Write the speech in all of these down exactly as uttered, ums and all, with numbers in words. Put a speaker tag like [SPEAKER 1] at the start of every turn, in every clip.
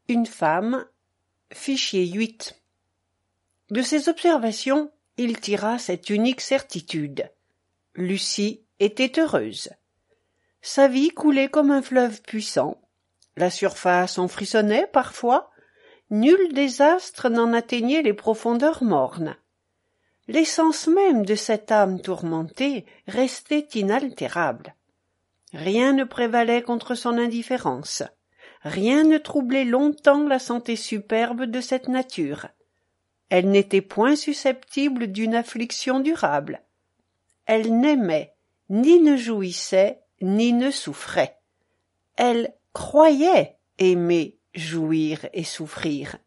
[SPEAKER 1] Une femme, fichier huit. De ces observations, il tira cette unique certitude. Lucie était heureuse. Sa vie coulait comme un fleuve puissant. La surface en frissonnait parfois. Nul désastre n'en atteignait les profondeurs mornes. L'essence même de cette âme tourmentée restait inaltérable. Rien ne prévalait contre son indifférence. Rien ne troublait longtemps la santé superbe de cette nature. Elle n'était point susceptible d'une affliction durable. Elle n'aimait, ni ne jouissait, ni ne souffrait. Elle croyait aimer, jouir et souffrir.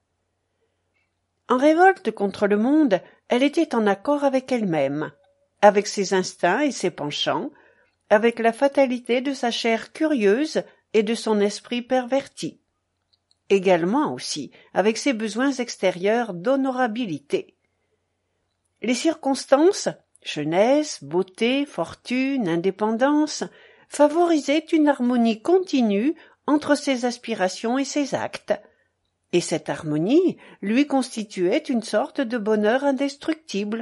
[SPEAKER 1] En révolte contre le monde, elle était en accord avec elle-même, avec ses instincts et ses penchants, avec la fatalité de sa chair curieuse et de son esprit perverti, également aussi avec ses besoins extérieurs d'honorabilité. Les circonstances, jeunesse, beauté, fortune, indépendance, favorisaient une harmonie continue entre ses aspirations et ses actes, et cette harmonie lui constituait une sorte de bonheur indestructible.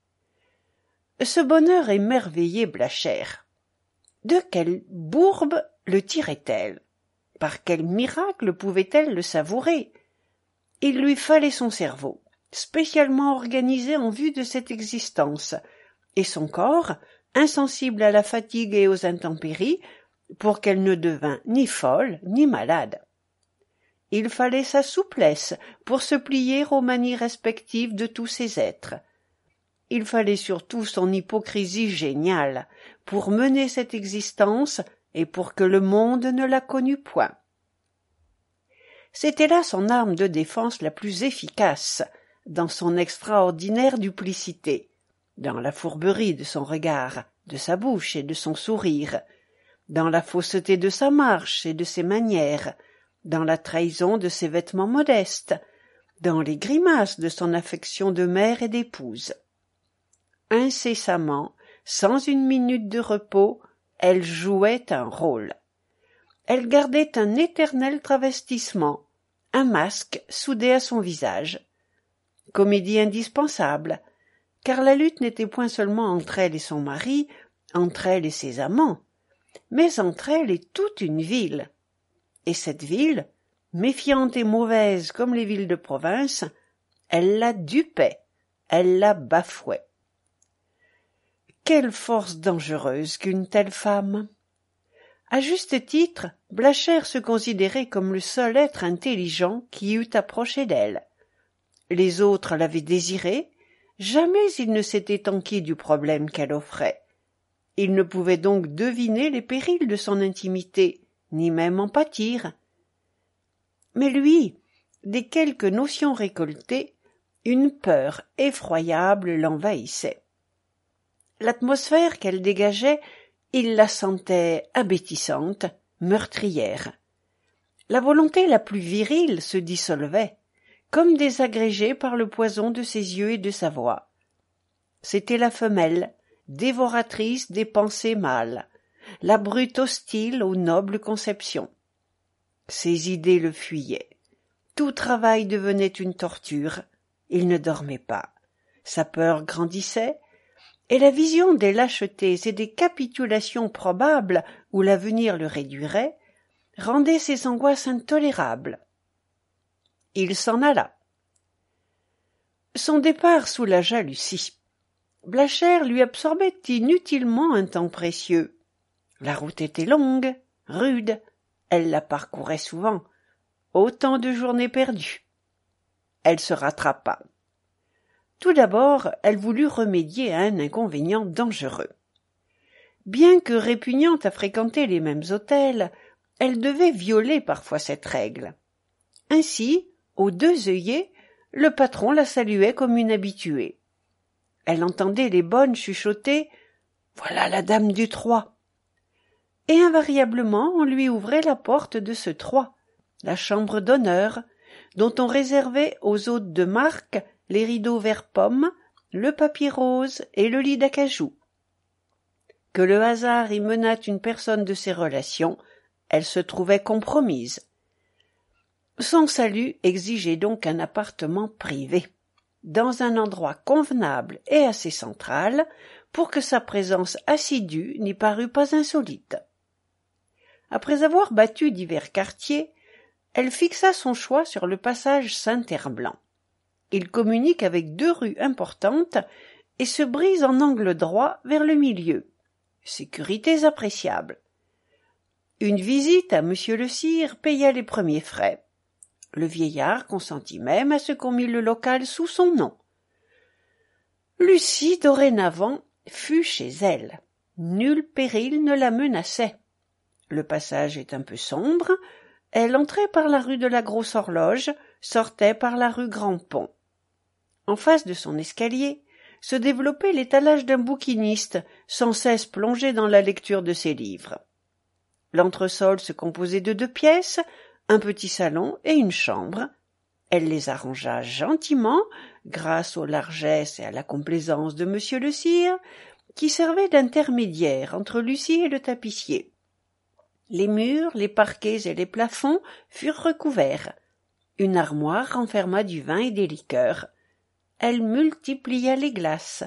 [SPEAKER 1] Ce bonheur émerveillait Blachère. De quelle bourbe le tirait-elle? Par quel miracle pouvait-elle le savourer? Il lui fallait son cerveau, spécialement organisé en vue de cette existence, et son corps, insensible à la fatigue et aux intempéries, pour qu'elle ne devînt ni folle ni malade. Il fallait sa souplesse pour se plier aux manies respectives de tous ces êtres. Il fallait surtout son hypocrisie géniale pour mener cette existence et pour que le monde ne la connût point. C'était là son arme de défense la plus efficace, dans son extraordinaire duplicité, dans la fourberie de son regard, de sa bouche et de son sourire, dans la fausseté de sa marche et de ses manières, dans la trahison de ses vêtements modestes, dans les grimaces de son affection de mère et d'épouse. Incessamment, sans une minute de repos, elle jouait un rôle. Elle gardait un éternel travestissement, un masque soudé à son visage. Comédie indispensable, car la lutte n'était point seulement entre elle et son mari, entre elle et ses amants, mais entre elle et toute une ville. Et cette ville, méfiante et mauvaise comme les villes de province, elle la dupait, elle la bafouait. Quelle force dangereuse qu'une telle femme! À juste titre, Blachère se considérait comme le seul être intelligent qui eût approché d'elle. Les autres l'avaient désirée, jamais il ne s'était enquis du problème qu'elle offrait. Il ne pouvait donc deviner les périls de son intimité, ni même en pâtir. Mais lui, des quelques notions récoltées, une peur effroyable l'envahissait. L'atmosphère qu'elle dégageait, il la sentait abétissante, meurtrière. La volonté la plus virile se dissolvait, comme désagrégée par le poison de ses yeux et de sa voix. C'était la femelle, dévoratrice des pensées mâles, la brute hostile aux nobles conceptions. Ses idées le fuyaient. Tout travail devenait une torture. Il ne dormait pas. Sa peur grandissait, et la vision des lâchetés et des capitulations probables où l'avenir le réduirait rendait ses angoisses intolérables. Il s'en alla. Son départ soulagea Lucie. Blachère lui absorbait inutilement un temps précieux. La route était longue, rude, elle la parcourait souvent. Autant de journées perdues. Elle se rattrapa. Tout d'abord, elle voulut remédier à un inconvénient dangereux. Bien que répugnante à fréquenter les mêmes hôtels, elle devait violer parfois cette règle. Ainsi, aux deux œillets, le patron la saluait comme une habituée. Elle entendait les bonnes chuchoter « Voilà la dame du Troie !» Et invariablement on lui ouvrait la porte de ce Troie, la chambre d'honneur, dont on réservait aux hôtes de marque les rideaux vert pomme, le papier rose et le lit d'acajou. Que le hasard y menât une personne de ses relations, elle se trouvait compromise. Son salut exigeait donc un appartement privé, dans un endroit convenable et assez central, pour que sa présence assidue n'y parût pas insolite. Après avoir battu divers quartiers, elle fixa son choix sur le passage Saint-Herblanc. Il communique avec deux rues importantes et se brise en angle droit vers le milieu. Sécurités appréciables. Une visite à monsieur le sire paya les premiers frais. Le vieillard consentit même à ce qu'on mît le local sous son nom. Lucie, dorénavant, fut chez elle. Nul péril ne la menaçait. Le passage est un peu sombre. Elle entrait par la rue de la Grosse Horloge, sortait par la rue Grand-Pont. En face de son escalier se développait l'étalage d'un bouquiniste, sans cesse plongé dans la lecture de ses livres. L'entresol se composait de deux pièces, un petit salon et une chambre. Elle les arrangea gentiment, grâce aux largesses et à la complaisance de monsieur le sire, qui servait d'intermédiaire entre Lucie et le tapissier. Les murs, les parquets et les plafonds furent recouverts. Une armoire renferma du vin et des liqueurs. Elle multiplia les glaces.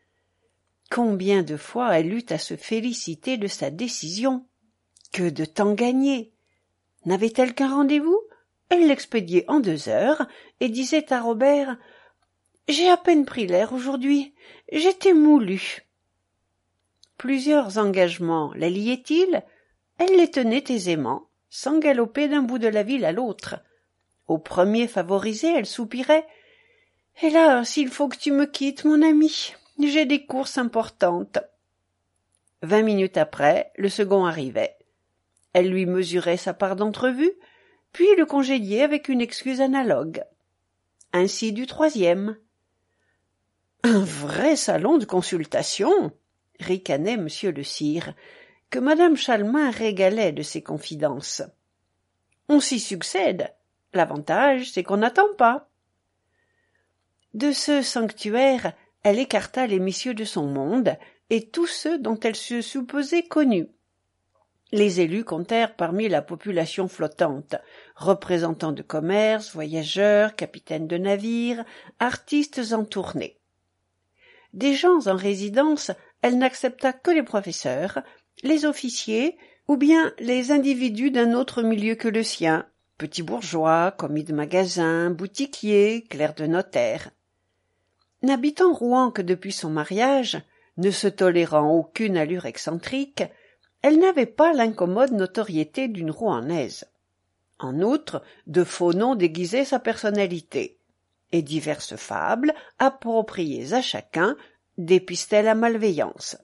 [SPEAKER 1] Combien de fois elle eut à se féliciter de sa décision! Que de temps gagné! N'avait-elle qu'un rendez-vous? Elle l'expédiait en deux heures et disait à Robert « J'ai à peine pris l'air aujourd'hui, j'étais moulue. » Plusieurs engagements la liaient-ils? Elle les tenait aisément, sans galoper d'un bout de la ville à l'autre. Au premier favorisé, elle soupirait « Hélas, il faut que tu me quittes, mon ami, j'ai des courses importantes. » Vingt minutes après, le second arrivait. Elle lui mesurait sa part d'entrevue, puis le congédiait avec une excuse analogue. Ainsi du troisième. « Un vrai salon de consultation !» ricanait monsieur le sire, que madame Chalmin régalait de ses confidences. « On s'y succède. L'avantage, c'est qu'on n'attend pas. » De ce sanctuaire, elle écarta les messieurs de son monde et tous ceux dont elle se supposait connue. Les élus comptèrent parmi la population flottante, représentants de commerce, voyageurs, capitaines de navires, artistes en tournée. Des gens en résidence, elle n'accepta que les professeurs, les officiers, ou bien les individus d'un autre milieu que le sien, petits bourgeois, commis de magasin, boutiquiers, clercs de notaire. N'habitant Rouen que depuis son mariage, ne se tolérant aucune allure excentrique, elle n'avait pas l'incommode notoriété d'une Rouennaise. En outre, de faux noms déguisaient sa personnalité, et diverses fables, appropriées à chacun, dépistaient la malveillance.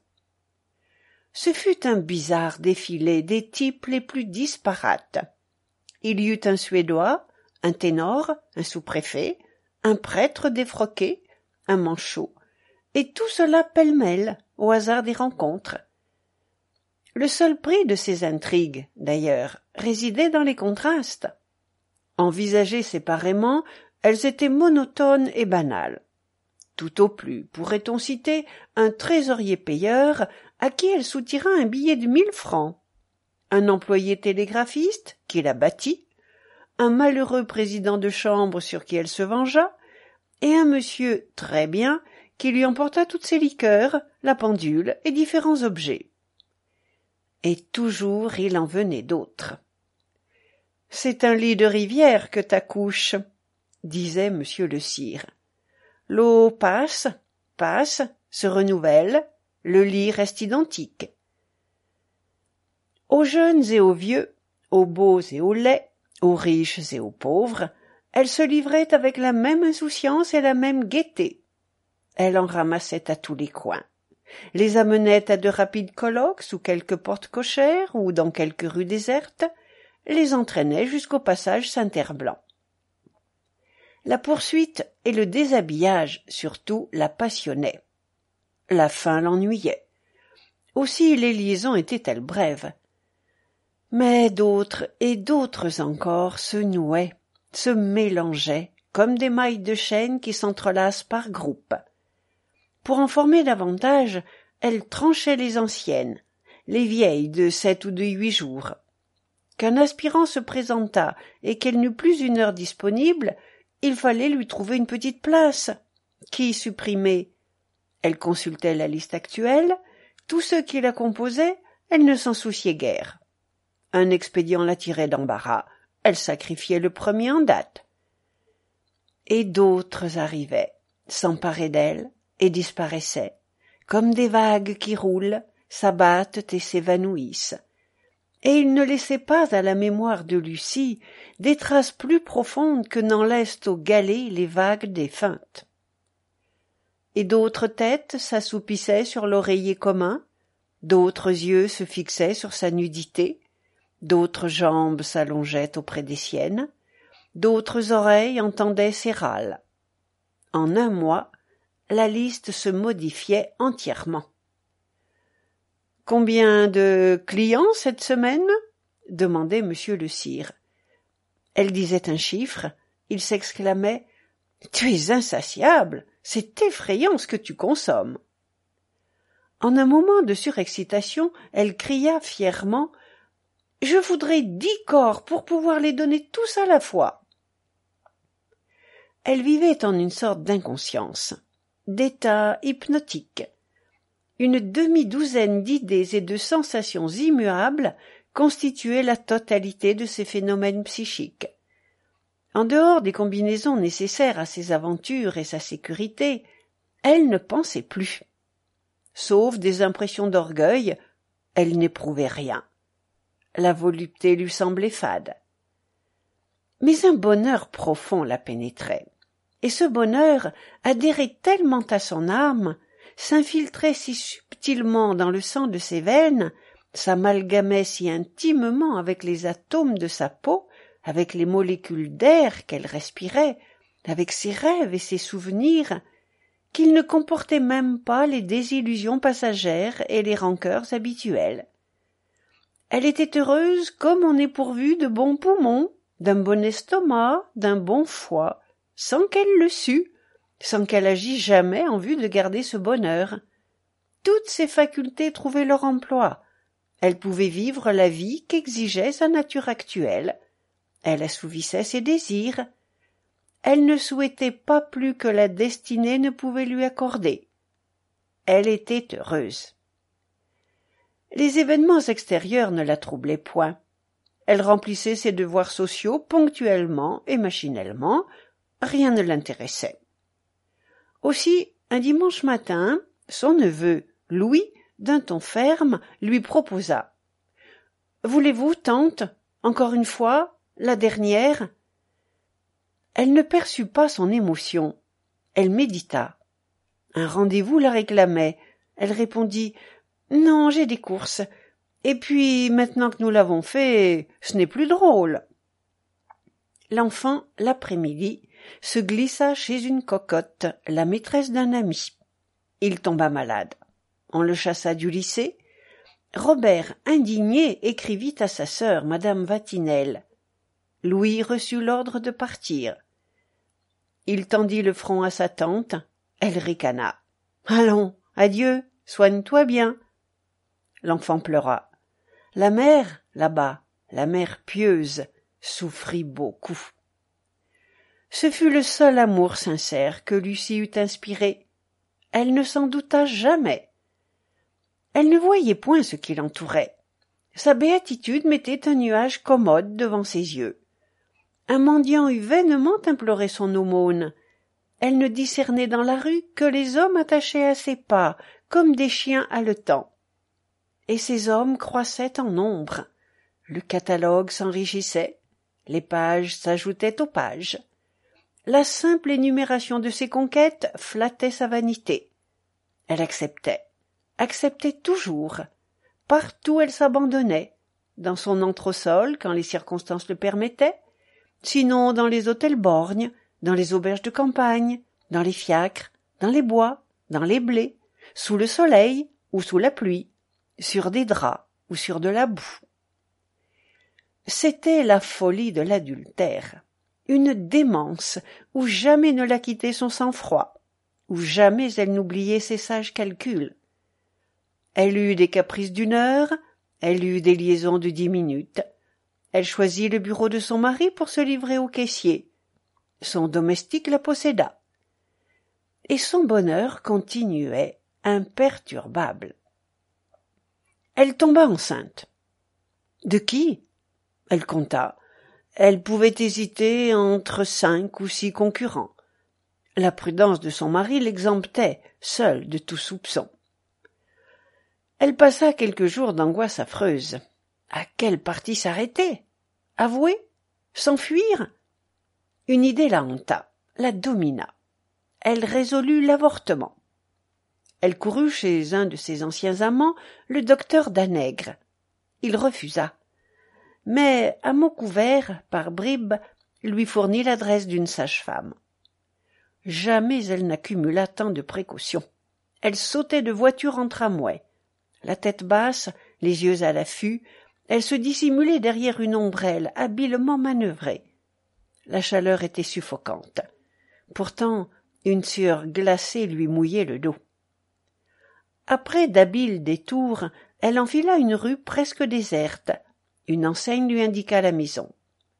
[SPEAKER 1] Ce fut un bizarre défilé des types les plus disparates. Il y eut un Suédois, un ténor, un sous-préfet, un prêtre défroqué, un manchot, et tout cela pêle-mêle, au hasard des rencontres. Le seul prix de ces intrigues, d'ailleurs, résidait dans les contrastes. Envisagées séparément, elles étaient monotones et banales. Tout au plus pourrait-on citer un trésorier payeur à qui elle soutira un billet de mille francs, un employé télégraphiste qui la battit, un malheureux président de chambre sur qui elle se vengea, et un monsieur très bien qui lui emporta toutes ses liqueurs, la pendule et différents objets. Et toujours il en venait d'autres. « C'est un lit de rivière que t'accouches, » disait monsieur le sire. « L'eau passe, passe, se renouvelle, le lit reste identique. » Aux jeunes et aux vieux, aux beaux et aux laids, aux riches et aux pauvres, elle se livrait avec la même insouciance et la même gaieté. Elle en ramassait à tous les coins, les amenait à de rapides colloques sous quelques portes cochères ou dans quelques rues désertes, les entraînait jusqu'au passage Saint-Herblanc. La poursuite et le déshabillage, surtout, la passionnaient. La faim l'ennuyait. Aussi les liaisons étaient-elles brèves. Mais d'autres et d'autres encore se nouaient, se mélangeaient, comme des mailles de chaîne qui s'entrelacent par groupes. Pour en former davantage, elle tranchait les anciennes, les vieilles de sept ou de huit jours. qu'un aspirant se présentât et qu'elle n'eût plus une heure disponible, il fallait lui trouver une petite place. Qui supprimer? Elle consultait la liste actuelle, tous ceux qui la composaient, elle ne s'en souciait guère. Un expédient la tirait d'embarras, elle sacrifiait le premier en date. Et d'autres arrivaient, s'emparaient d'elle et disparaissaient, comme des vagues qui roulent, s'abattent et s'évanouissent. Et il ne laissait pas à la mémoire de Lucie des traces plus profondes que n'en laissent aux galets les vagues défuntes. Et d'autres têtes s'assoupissaient sur l'oreiller commun, d'autres yeux se fixaient sur sa nudité, d'autres jambes s'allongeaient auprès des siennes, d'autres oreilles entendaient ses râles. En un mois, la liste se modifiait entièrement. « Combien de clients cette semaine ?» demandait monsieur le sire. Elle disait un chiffre, il s'exclamait « Tu es insatiable, c'est effrayant ce que tu consommes !» En un moment de surexcitation, elle cria fièrement « Je voudrais dix corps pour pouvoir les donner tous à la fois !» Elle vivait en une sorte d'inconscience, d'état hypnotique. Une demi-douzaine d'idées et de sensations immuables constituaient la totalité de ses phénomènes psychiques. En dehors des combinaisons nécessaires à ses aventures et sa sécurité, elle ne pensait plus. Sauf des impressions d'orgueil, elle n'éprouvait rien. La volupté lui semblait fade. Mais un bonheur profond la pénétrait, et ce bonheur adhérait tellement à son âme, s'infiltrait si subtilement dans le sang de ses veines, s'amalgamait si intimement avec les atomes de sa peau, avec les molécules d'air qu'elle respirait, avec ses rêves et ses souvenirs, qu'il ne comportait même pas les désillusions passagères et les rancœurs habituelles. Elle était heureuse comme on est pourvu de bons poumons, d'un bon estomac, d'un bon foie, sans qu'elle le sût, sans qu'elle agît jamais en vue de garder ce bonheur. Toutes ses facultés trouvaient leur emploi. Elle pouvait vivre la vie qu'exigeait sa nature actuelle. Elle assouvissait ses désirs. Elle ne souhaitait pas plus que la destinée ne pouvait lui accorder. Elle était heureuse. Les événements extérieurs ne la troublaient point. Elle remplissait ses devoirs sociaux ponctuellement et machinalement. Rien ne l'intéressait. Aussi, un dimanche matin, son neveu, Louis, d'un ton ferme, lui proposa « Voulez-vous, tante, encore une fois, la dernière ?» Elle ne perçut pas son émotion. Elle médita. Un rendez-vous la réclamait. Elle répondit « Non, j'ai des courses. Et puis, maintenant que nous l'avons fait, ce n'est plus drôle. » L'enfant, l'après-midi, se glissa chez une cocotte, la maîtresse d'un ami. Il tomba malade. On le chassa du lycée. Robert, indigné, écrivit à sa sœur, madame Vatinelle. Louis reçut l'ordre de partir. Il tendit le front à sa tante. Elle ricana. « Allons, adieu, soigne-toi bien. » L'enfant pleura. La mère, là-bas, la mère pieuse, souffrit beaucoup. Ce fut le seul amour sincère que Lucie eût inspiré. Elle ne s'en douta jamais. Elle ne voyait point ce qui l'entourait. Sa béatitude mettait un nuage commode devant ses yeux. Un mendiant eût vainement imploré son aumône. Elle ne discernait dans la rue que les hommes attachés à ses pas, comme des chiens haletants. Et ces hommes croissaient en nombre. Le catalogue s'enrichissait, les pages s'ajoutaient aux pages. La simple énumération de ses conquêtes flattait sa vanité. Elle acceptait, acceptait toujours. Partout elle s'abandonnait, dans son entresol quand les circonstances le permettaient, sinon dans les hôtels borgnes, dans les auberges de campagne, dans les fiacres, dans les bois, dans les blés, sous le soleil ou sous la pluie, sur des draps ou sur de la boue. C'était la folie de l'adultère, une démence où jamais ne la quittait son sang-froid, où jamais elle n'oubliait ses sages calculs. Elle eut des caprices d'une heure, elle eut des liaisons de dix minutes, Elle choisit le bureau de son mari pour se livrer au caissier. Son domestique la posséda. Et son bonheur continuait imperturbable. Elle tomba enceinte. De qui? Elle compta. Elle pouvait hésiter entre cinq ou six concurrents. La prudence de son mari l'exemptait, seule, de tout soupçon. Elle passa quelques jours d'angoisse affreuse. À quelle partie s'arrêter? Avouer? S'enfuir? Une idée la hanta, la domina. Elle résolut l'avortement. Elle courut chez un de ses anciens amants, le docteur Danègre. Il refusa. Mais, à mots couverts, par bribes, lui fournit l'adresse d'une sage-femme. Jamais elle n'accumula tant de précautions. Elle sautait de voiture en tramway. La tête basse, les yeux à l'affût, elle se dissimulait derrière une ombrelle habilement manœuvrée. La chaleur était suffocante. Pourtant, une sueur glacée lui mouillait le dos. Après d'habiles détours, elle enfila une rue presque déserte. Une enseigne lui indiqua la maison.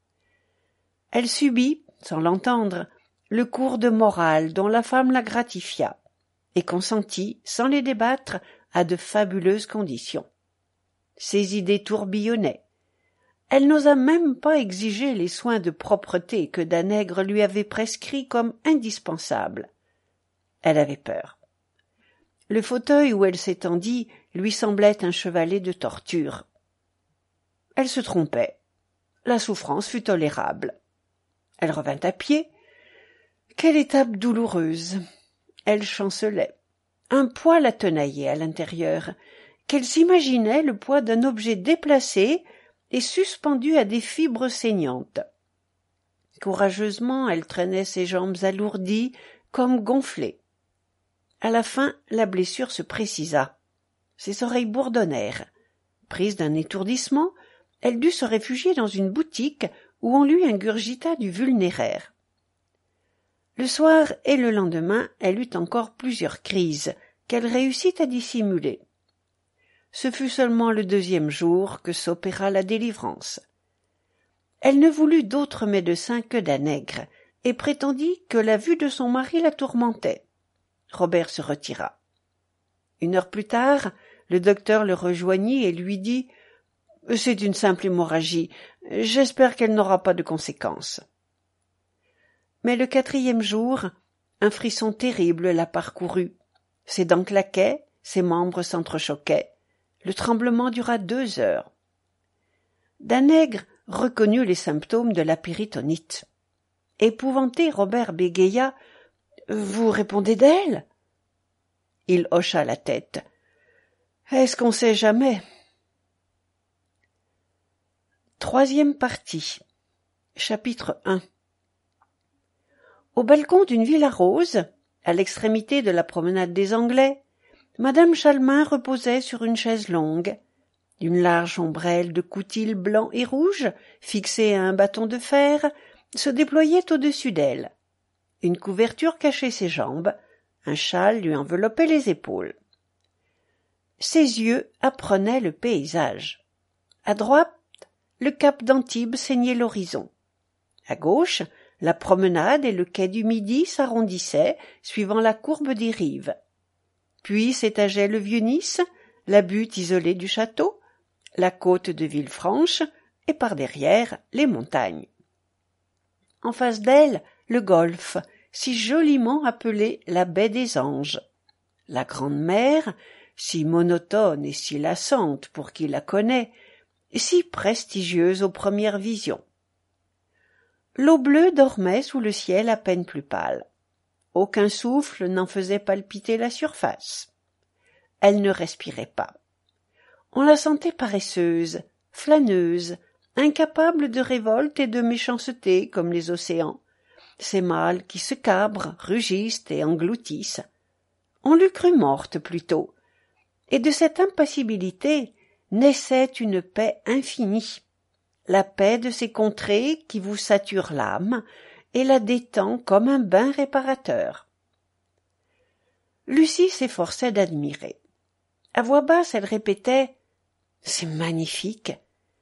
[SPEAKER 1] Elle subit, sans l'entendre, le cours de morale dont la femme la gratifia, et consentit, sans les débattre, à de fabuleuses conditions. Ses idées tourbillonnaient. Elle n'osa même pas exiger les soins de propreté que Danègre lui avait prescrits comme indispensables. Elle avait peur. Le fauteuil où elle s'étendit lui semblait un chevalet de torture. Elle se trompait. La souffrance fut tolérable. Elle revint à pied. Quelle étape douloureuse! Elle chancelait. Un poids la tenaillait à l'intérieur, qu'elle s'imaginait le poids d'un objet déplacé et suspendu à des fibres saignantes. Courageusement, elle traînait ses jambes alourdies, comme gonflées. À la fin, la blessure se précisa. Ses oreilles bourdonnèrent. Prise d'un étourdissement, elle dut se réfugier dans une boutique où on lui ingurgita du vulnéraire. Le soir et le lendemain, elle eut encore plusieurs crises qu'elle réussit à dissimuler. Ce fut seulement le deuxième jour que s'opéra la délivrance. Elle ne voulut d'autre médecin que Danègre et prétendit que la vue de son mari la tourmentait. Robert se retira. Une heure plus tard, le docteur le rejoignit et lui dit « C'est une simple hémorragie. J'espère qu'elle n'aura pas de conséquences. » Mais le quatrième jour, un frisson terrible la parcourut. Ses dents claquaient, ses membres s'entrechoquaient. Le tremblement dura deux heures. Danègre reconnut les symptômes de la péritonite. Épouvanté, Robert bégaya « Vous répondez d'elle ?» Il hocha la tête. « Est-ce qu'on sait jamais ?» Troisième partie. Chapitre un. Au balcon d'une villa rose, à l'extrémité de la promenade des Anglais, madame Chalmin reposait sur une chaise longue. Une large ombrelle de coutil blanc et rouge, fixée à un bâton de fer, se déployait au-dessus d'elle. Une couverture cachait ses jambes, un châle lui enveloppait les épaules. Ses yeux apprenaient le paysage. À droite, le cap d'Antibes ceignait l'horizon. À gauche, la promenade et le quai du Midi s'arrondissaient, suivant la courbe des rives. Puis s'étageait le Vieux-Nice, la butte isolée du château, la côte de Villefranche, et par derrière, les montagnes. En face d'elle, le golfe, si joliment appelé la baie des Anges. La grande mer, si monotone et si lassante pour qui la connaît, si prestigieuse aux premières visions. L'eau bleue dormait sous le ciel à peine plus pâle. Aucun souffle n'en faisait palpiter la surface. Elle ne respirait pas. On la sentait paresseuse, flâneuse, incapable de révolte et de méchanceté comme les océans, ces mâles qui se cabrent, rugissent et engloutissent. On l'eût crue morte plutôt, et de cette impassibilité naissait une paix infinie, la paix de ces contrées qui vous saturent l'âme et la détend comme un bain réparateur. Lucie s'efforçait d'admirer. À voix basse, elle répétait « C'est magnifique !»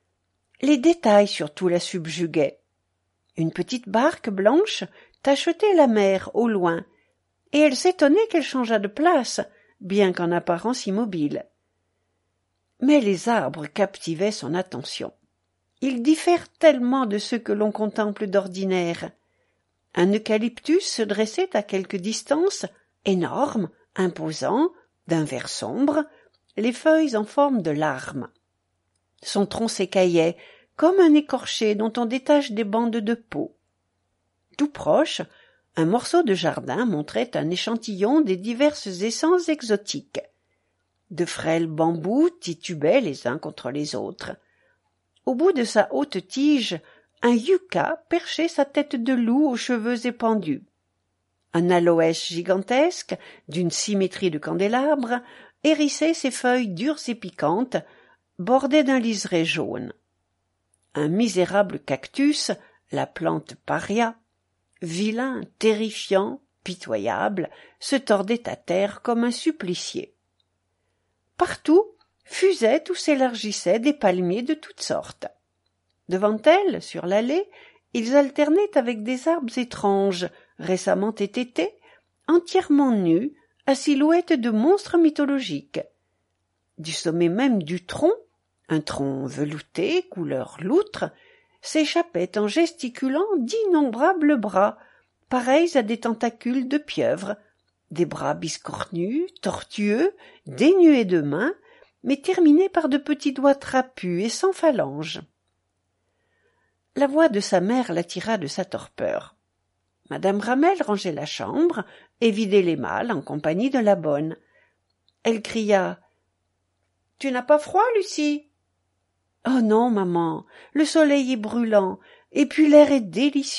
[SPEAKER 1] Les détails surtout la subjuguaient. Une petite barque blanche tachetait la mer au loin, et elle s'étonnait qu'elle changeât de place, bien qu'en apparence immobile. Mais les arbres captivaient son attention. Ils diffèrent tellement de ceux que l'on contemple d'ordinaire. Un eucalyptus se dressait à quelque distance, énorme, imposant, d'un vert sombre, les feuilles en forme de larmes. Son tronc s'écaillait, comme un écorché dont on détache des bandes de peau. Tout proche, un morceau de jardin montrait un échantillon des diverses essences exotiques. De frêles bambous titubaient les uns contre les autres. Au bout de sa haute tige, un yucca perchait sa tête de loup aux cheveux épandus. Un aloès gigantesque, d'une symétrie de candélabre, hérissait ses feuilles dures et piquantes, bordées d'un liseré jaune. Un misérable cactus, la plante paria, vilain, terrifiant, pitoyable, se tordait à terre comme un supplicié. Partout fusaient ou s'élargissaient des palmiers de toutes sortes. Devant elles, sur l'allée, ils alternaient avec des arbres étranges, récemment étêtés, entièrement nus, à silhouette de monstres mythologiques. Du sommet même du tronc, un tronc velouté, couleur loutre, s'échappaient en gesticulant d'innombrables bras, pareils à des tentacules de pieuvre, des bras biscornus, tortueux, dénués de mains, mais terminés par de petits doigts trapus et sans phalanges. La voix de sa mère l'attira de sa torpeur. Madame Ramel rangeait la chambre et vidait les malles en compagnie de la bonne. Elle cria « Tu n'as pas froid, Lucie ?»« Oh non, maman, le soleil est brûlant, et puis l'air est délicieux. »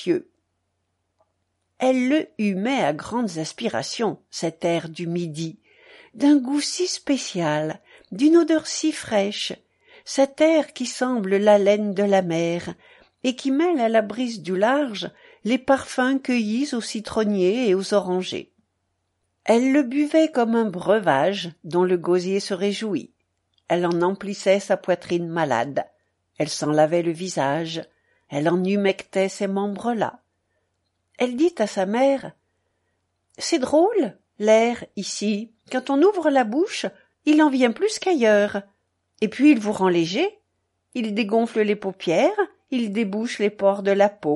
[SPEAKER 1] Elle le humait à grandes aspirations, cet air du midi, d'un goût si spécial, d'une odeur si fraîche, cet air qui semble l'haleine de la mer, et qui mêle à la brise du large les parfums cueillis aux citronniers et aux orangers. Elle le buvait comme un breuvage dont le gosier se réjouit. Elle en emplissait sa poitrine malade, elle s'en lavait le visage, elle en humectait ces membres-là. Elle dit à sa mère « C'est drôle, l'air, ici, quand on ouvre la bouche, il en vient plus qu'ailleurs. Et puis il vous rend léger, il dégonfle les paupières, il débouche les pores de la peau. »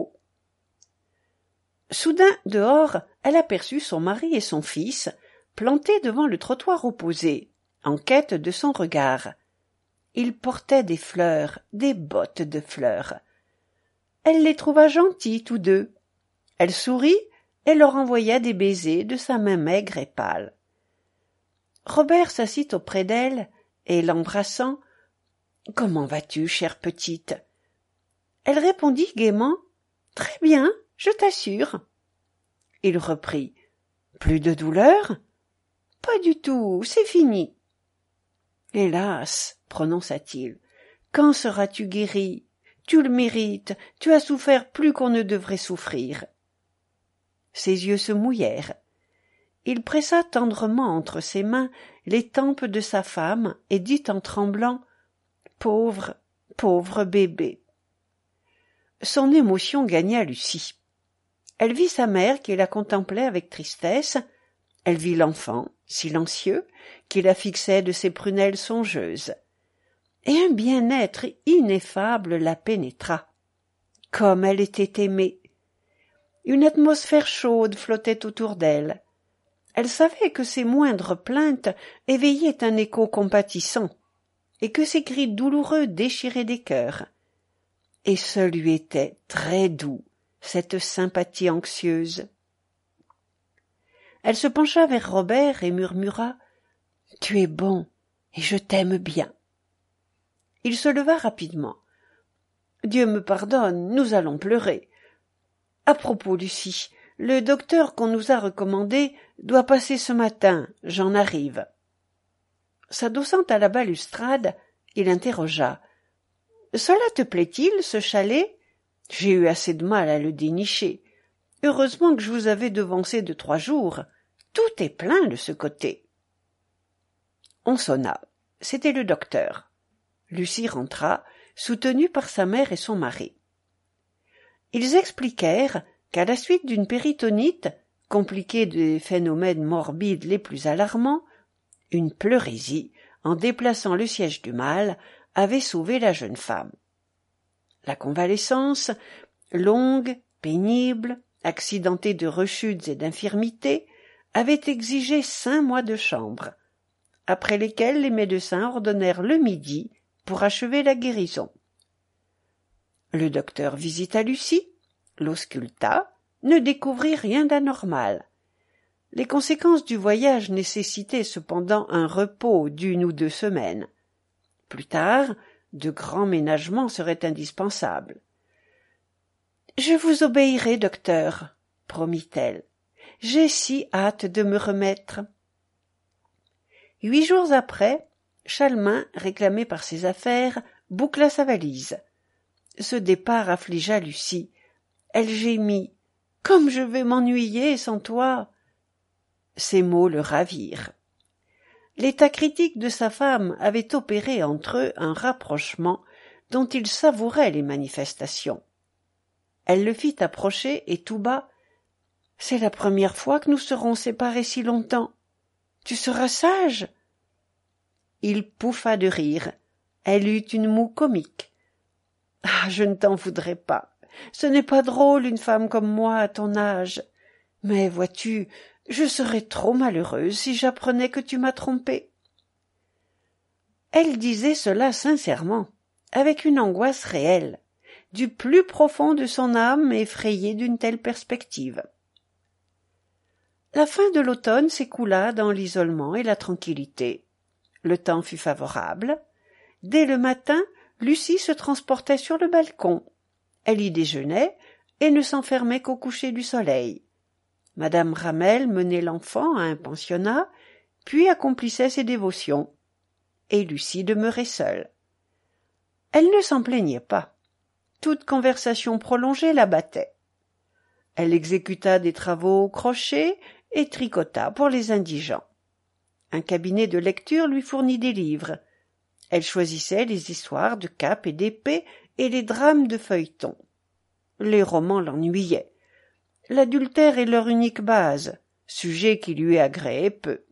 [SPEAKER 1] Soudain, dehors, elle aperçut son mari et son fils, plantés devant le trottoir opposé, en quête de son regard. Ils portaient des fleurs, des bottes de fleurs. Elle les trouva gentils tous deux. Elle sourit et leur envoya des baisers de sa main maigre et pâle. Robert s'assit auprès d'elle et, l'embrassant, « Comment vas-tu, chère petite ?» Elle répondit gaiement « Très bien, je t'assure. » Il reprit « Plus de douleur ?»« Pas du tout, c'est fini. »« Hélas, prononça-t-il, quand seras-tu guérie? Tu le mérites, tu as souffert plus qu'on ne devrait souffrir. » Ses yeux se mouillèrent. Il pressa tendrement entre ses mains les tempes de sa femme et dit en tremblant « Pauvre, pauvre bébé !» Son émotion gagna Lucie. Elle vit sa mère qui la contemplait avec tristesse, elle vit l'enfant, silencieux, qui la fixait de ses prunelles songeuses. Et un bien-être ineffable la pénétra. Comme elle était aimée! Une atmosphère chaude flottait autour d'elle. Elle savait que ses moindres plaintes éveillaient un écho compatissant, et que ses cris douloureux déchiraient des cœurs. Et ce lui était très doux, cette sympathie anxieuse. Elle se pencha vers Robert et murmura « Tu es bon, et je t'aime bien. » Il se leva rapidement. « Dieu me pardonne, nous allons pleurer. À propos, Lucie, le docteur qu'on nous a recommandé doit passer ce matin, j'en arrive. » S'adossant à la balustrade, il interrogea. « Cela te plaît-il, ce chalet ? J'ai eu assez de mal à le dénicher. Heureusement que je vous avais devancé de trois jours. Tout est plein de ce côté. » On sonna. C'était le docteur. Lucie rentra, soutenue par sa mère et son mari. Ils expliquèrent qu'à la suite d'une péritonite, compliquée des phénomènes morbides les plus alarmants, une pleurésie, en déplaçant le siège du mal, avait sauvé la jeune femme. La convalescence, longue, pénible, accidentée de rechutes et d'infirmités, avait exigé cinq mois de chambre, après lesquels les médecins ordonnèrent le midi pour achever la guérison. Le docteur visita Lucie, l'ausculta, ne découvrit rien d'anormal. Les conséquences du voyage nécessitaient cependant un repos d'une ou deux semaines. Plus tard, de grands ménagements seraient indispensables. « Je vous obéirai, docteur, » promit-elle. « J'ai si hâte de me remettre. » Huit jours après, Chalmin, réclamé par ses affaires, boucla sa valise. Ce départ affligea Lucie. Elle gémit. « Comme je vais m'ennuyer sans toi !» Ces mots le ravirent. L'état critique de sa femme avait opéré entre eux un rapprochement dont il savourait les manifestations. Elle le fit approcher et tout bas. « C'est la première fois que nous serons séparés si longtemps. Tu seras sage ?» Il pouffa de rire. Elle eut une moue comique. « Ah, je ne t'en voudrais pas. Ce n'est pas drôle, une femme comme moi à ton âge. Mais vois-tu, je serais trop malheureuse si j'apprenais que tu m'as trompée. » Elle disait cela sincèrement, avec une angoisse réelle, du plus profond de son âme effrayée d'une telle perspective. La fin de l'automne s'écoula dans l'isolement et la tranquillité. Le temps fut favorable. Dès le matin, Lucie se transportait sur le balcon. Elle y déjeunait et ne s'enfermait qu'au coucher du soleil. Madame Ramel menait l'enfant à un pensionnat, puis accomplissait ses dévotions. Et Lucie demeurait seule. Elle ne s'en plaignait pas. Toute conversation prolongée la battait. Elle exécuta des travaux au crochet et tricota pour les indigents. Un cabinet de lecture lui fournit des livres. Elle choisissait les histoires de Cap et d'épée et les drames de feuilleton. Les romans l'ennuyaient. L'adultère est leur unique base, sujet qui lui agréait peu.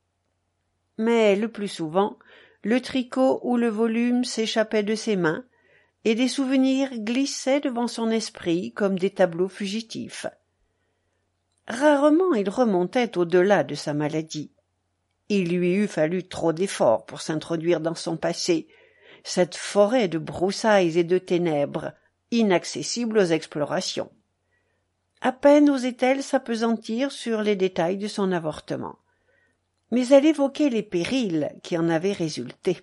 [SPEAKER 1] Mais le plus souvent, le tricot ou le volume s'échappait de ses mains, et des souvenirs glissaient devant son esprit comme des tableaux fugitifs. Rarement il remontait au-delà de sa maladie. Il lui eût fallu trop d'efforts pour s'introduire dans son passé, cette forêt de broussailles et de ténèbres, inaccessible aux explorations. À peine osait-elle s'appesantir sur les détails de son avortement. Mais elle évoquait les périls qui en avaient résulté.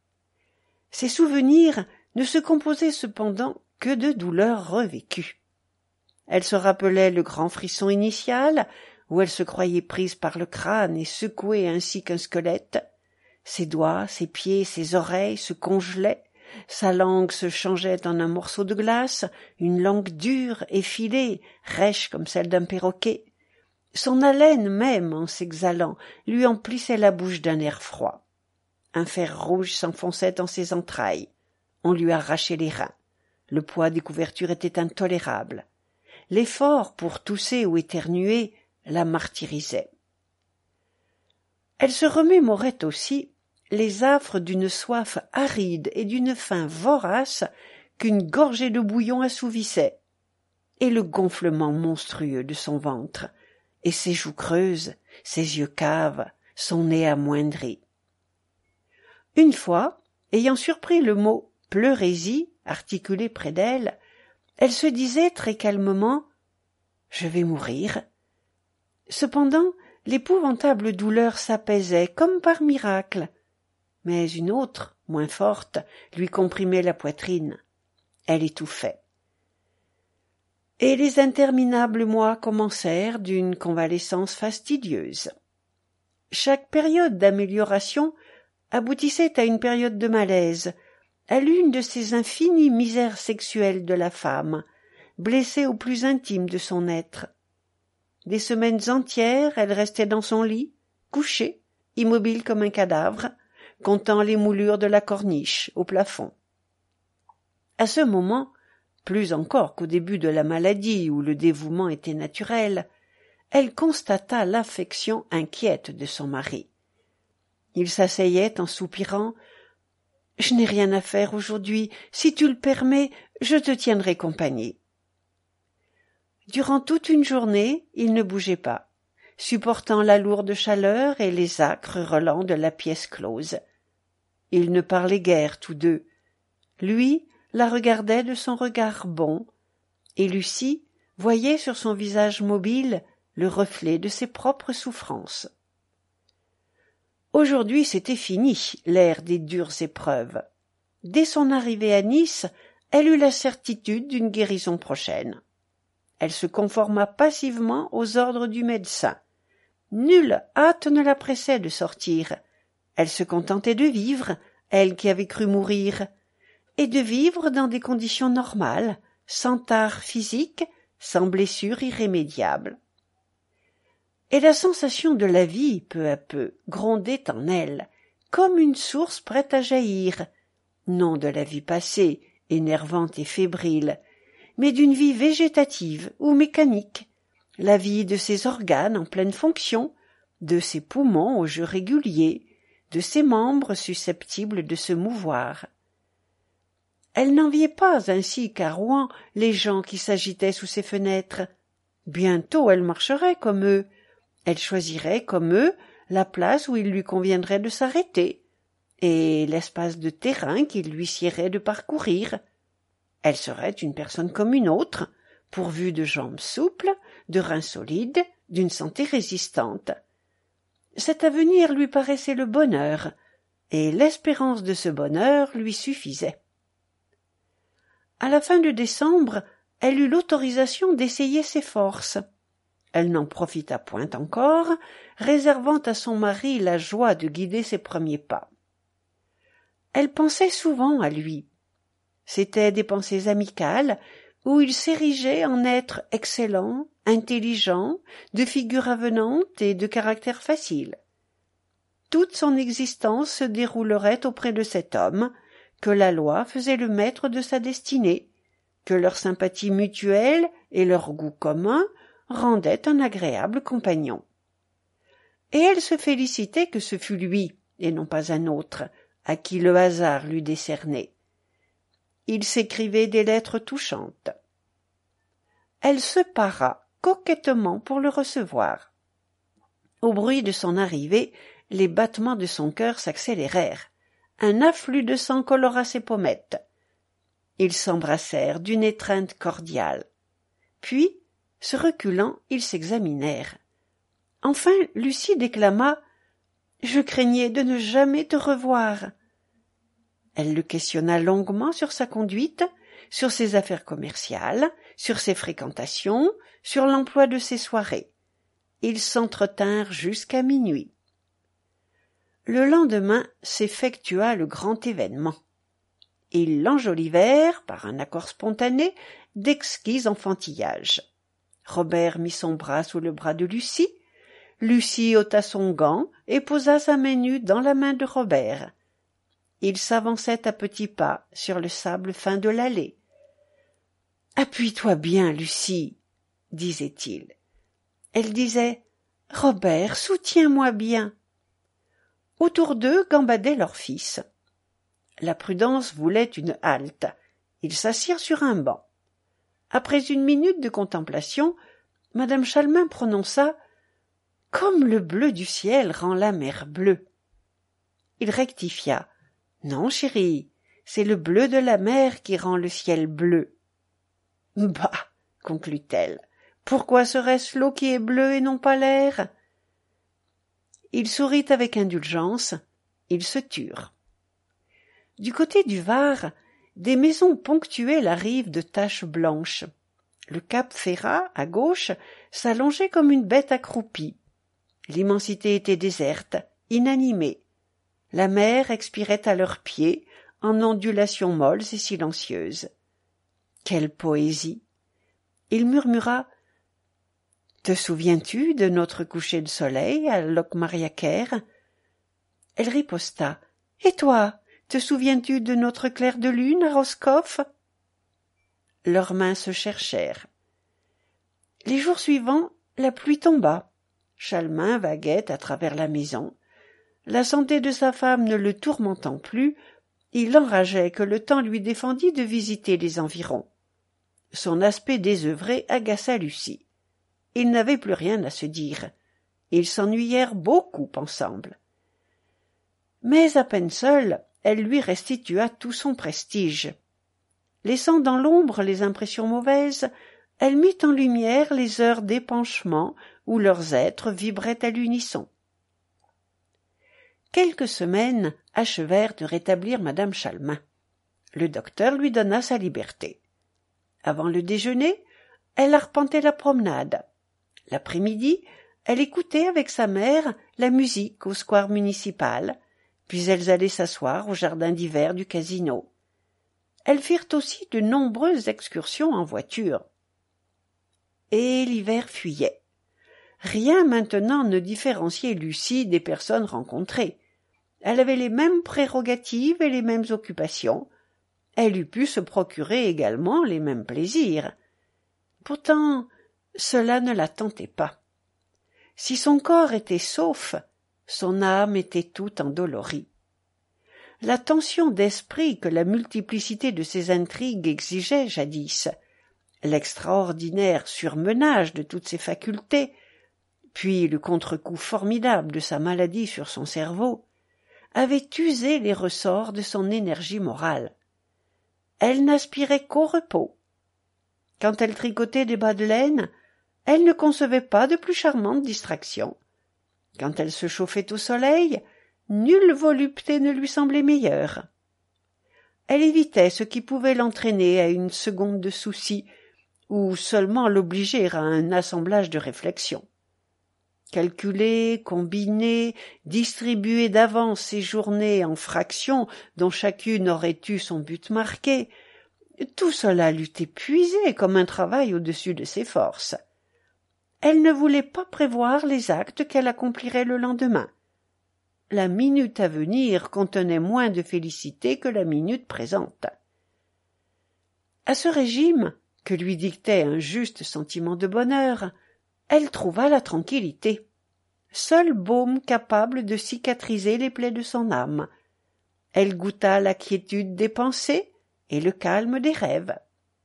[SPEAKER 1] Ses souvenirs ne se composaient cependant que de douleurs revécues. Elle se rappelait le grand frisson initial, où elle se croyait prise par le crâne et secouée ainsi qu'un squelette. Ses doigts, ses pieds, ses oreilles se congelaient, sa langue se changeait en un morceau de glace, une langue dure, effilée, rêche comme celle d'un perroquet. Son haleine même, en s'exhalant, lui emplissait la bouche d'un air froid. Un fer rouge s'enfonçait dans ses entrailles. On lui arrachait les reins. Le poids des couvertures était intolérable. L'effort pour tousser ou éternuer la martyrisait. Elle se remémorait aussi les affres d'une soif aride et d'une faim vorace qu'une gorgée de bouillon assouvissait, et le gonflement monstrueux de son ventre, et ses joues creuses, ses yeux caves, son nez amoindri. Une fois, ayant surpris le mot « pleurésie » articulé près d'elle, elle se disait très calmement « Je vais mourir ». Cependant, l'épouvantable douleur s'apaisait comme par miracle, mais une autre, moins forte, lui comprimait la poitrine. Elle étouffait. Et les interminables mois commencèrent d'une convalescence fastidieuse. Chaque période d'amélioration aboutissait à une période de malaise, à l'une de ces infinies misères sexuelles de la femme, blessée au plus intime de son être. Des semaines entières, elle restait dans son lit, couchée, immobile comme un cadavre, comptant les moulures de la corniche au plafond. À ce moment, plus encore qu'au début de la maladie où le dévouement était naturel, elle constata l'affection inquiète de son mari. Il s'asseyait en soupirant. « Je n'ai rien à faire aujourd'hui. Si tu le permets, je te tiendrai compagnie. » Durant toute une journée, il ne bougeait pas, supportant la lourde chaleur et les âcres relents de la pièce close. Ils ne parlaient guère tous deux. Lui la regardait de son regard bon, et Lucie voyait sur son visage mobile le reflet de ses propres souffrances. Aujourd'hui, c'était fini, l'ère des dures épreuves. Dès son arrivée à Nice, elle eut la certitude d'une guérison prochaine. Elle se conforma passivement aux ordres du médecin. Nulle hâte ne la pressait de sortir. Elle se contentait de vivre, elle qui avait cru mourir, et de vivre dans des conditions normales, sans tare physique, sans blessure irrémédiable. Et la sensation de la vie, peu à peu, grondait en elle, comme une source prête à jaillir, non de la vie passée, énervante et fébrile, mais d'une vie végétative ou mécanique, la vie de ses organes en pleine fonction, de ses poumons au jeu régulier, de ses membres susceptibles de se mouvoir. Elle n'enviait pas ainsi qu'à Rouen les gens qui s'agitaient sous ses fenêtres. Bientôt elle marcherait comme eux, elle choisirait comme eux la place où il lui conviendrait de s'arrêter, et l'espace de terrain qu'il lui siérait de parcourir. Elle serait une personne comme une autre, pourvue de jambes souples, de reins solides, d'une santé résistante. Cet avenir lui paraissait le bonheur, et l'espérance de ce bonheur lui suffisait. À la fin de décembre, elle eut l'autorisation d'essayer ses forces. Elle n'en profita point encore, réservant à son mari la joie de guider ses premiers pas. Elle pensait souvent à lui. C'étaient des pensées amicales où il s'érigeait en être excellent, intelligent, de figure avenante et de caractère facile. Toute son existence se déroulerait auprès de cet homme, que la loi faisait le maître de sa destinée, que leur sympathie mutuelle et leur goût commun rendaient un agréable compagnon. Et elle se félicitait que ce fût lui, et non pas un autre, à qui le hasard l'eût décerné. Il s'écrivait des lettres touchantes. Elle se para coquettement pour le recevoir. Au bruit de son arrivée, les battements de son cœur s'accélérèrent. Un afflux de sang colora ses pommettes. Ils s'embrassèrent d'une étreinte cordiale. Puis, se reculant, ils s'examinèrent. Enfin, Lucie déclama « Je craignais de ne jamais te revoir ». Elle le questionna longuement sur sa conduite, sur ses affaires commerciales, sur ses fréquentations, sur l'emploi de ses soirées. Ils s'entretinrent jusqu'à minuit. Le lendemain s'effectua le grand événement. Ils l'enjolivèrent, par un accord spontané, d'exquis enfantillages. Robert mit son bras sous le bras de Lucie, Lucie ôta son gant et posa sa main nue dans la main de Robert. Ils s'avançaient à petits pas sur le sable fin de l'allée. « Appuie-toi bien, Lucie, » disait-il. Elle disait « Robert, soutiens-moi bien. » Autour d'eux gambadait leur fils. La prudence voulait une halte. Ils s'assirent sur un banc. Après une minute de contemplation, madame Chalmin prononça « Comme le bleu du ciel rend la mer bleue. » Il rectifia. « Non, chérie, c'est le bleu de la mer qui rend le ciel bleu. »« Bah !» conclut-elle. « Pourquoi serait-ce l'eau qui est bleue et non pas l'air ?» Il sourit avec indulgence. Ils se turent. Du côté du Var, des maisons ponctuaient la rive de taches blanches. Le cap Ferrat, à gauche, s'allongeait comme une bête accroupie. L'immensité était déserte, inanimée. La mer expirait à leurs pieds, en ondulations molles et silencieuses. Quelle poésie! Il murmura « Te souviens-tu de notre coucher de soleil à Locmariaquer ?» Elle riposta « Et toi, te souviens-tu de notre clair de lune à Roscoff ?» leurs mains se cherchèrent. Les jours suivants, la pluie tomba. Chalmin vaguait à travers la maison. La santé de sa femme ne le tourmentant plus, il enrageait que le temps lui défendît de visiter les environs. Son aspect désœuvré agaça Lucie. Ils n'avaient plus rien à se dire. Ils s'ennuyèrent beaucoup ensemble. Mais à peine seule, elle lui restitua tout son prestige. Laissant dans l'ombre les impressions mauvaises, elle mit en lumière les heures d'épanchement où leurs êtres vibraient à l'unisson. Quelques semaines achevèrent de rétablir madame Chalmin. Le docteur lui donna sa liberté. Avant le déjeuner, elle arpentait la promenade. L'après-midi, elle écoutait avec sa mère la musique au square municipal, puis elles allaient s'asseoir au jardin d'hiver du casino. Elles firent aussi de nombreuses excursions en voiture. Et l'hiver fuyait. Rien maintenant ne différenciait Lucie des personnes rencontrées. Elle avait les mêmes prérogatives et les mêmes occupations. Elle eût pu se procurer également les mêmes plaisirs. Pourtant, cela ne la tentait pas. Si son corps était sauf, son âme était tout endolorie. La tension d'esprit que la multiplicité de ses intrigues exigeait jadis, l'extraordinaire surmenage de toutes ses facultés, puis le contre-coup formidable de sa maladie sur son cerveau, avaient usé les ressorts de son énergie morale. Elle n'aspirait qu'au repos. Quand elle tricotait des bas de laine, elle ne concevait pas de plus charmante distraction. Quand elle se chauffait au soleil, nulle volupté ne lui semblait meilleure. Elle évitait ce qui pouvait l'entraîner à une seconde de soucis, ou seulement l'obliger à un assemblage de réflexions. Calculer, combiner, distribuer d'avance ses journées en fractions dont chacune aurait eu son but marqué, tout cela l'eût épuisée comme un travail au-dessus de ses forces. Elle ne voulait pas prévoir les actes qu'elle accomplirait le lendemain. La minute à venir contenait moins de félicité que la minute présente. À ce régime, que lui dictait un juste sentiment de bonheur, elle trouva la tranquillité, seul baume capable de cicatriser les plaies de son âme. Elle goûta la quiétude des pensées et le calme des rêves.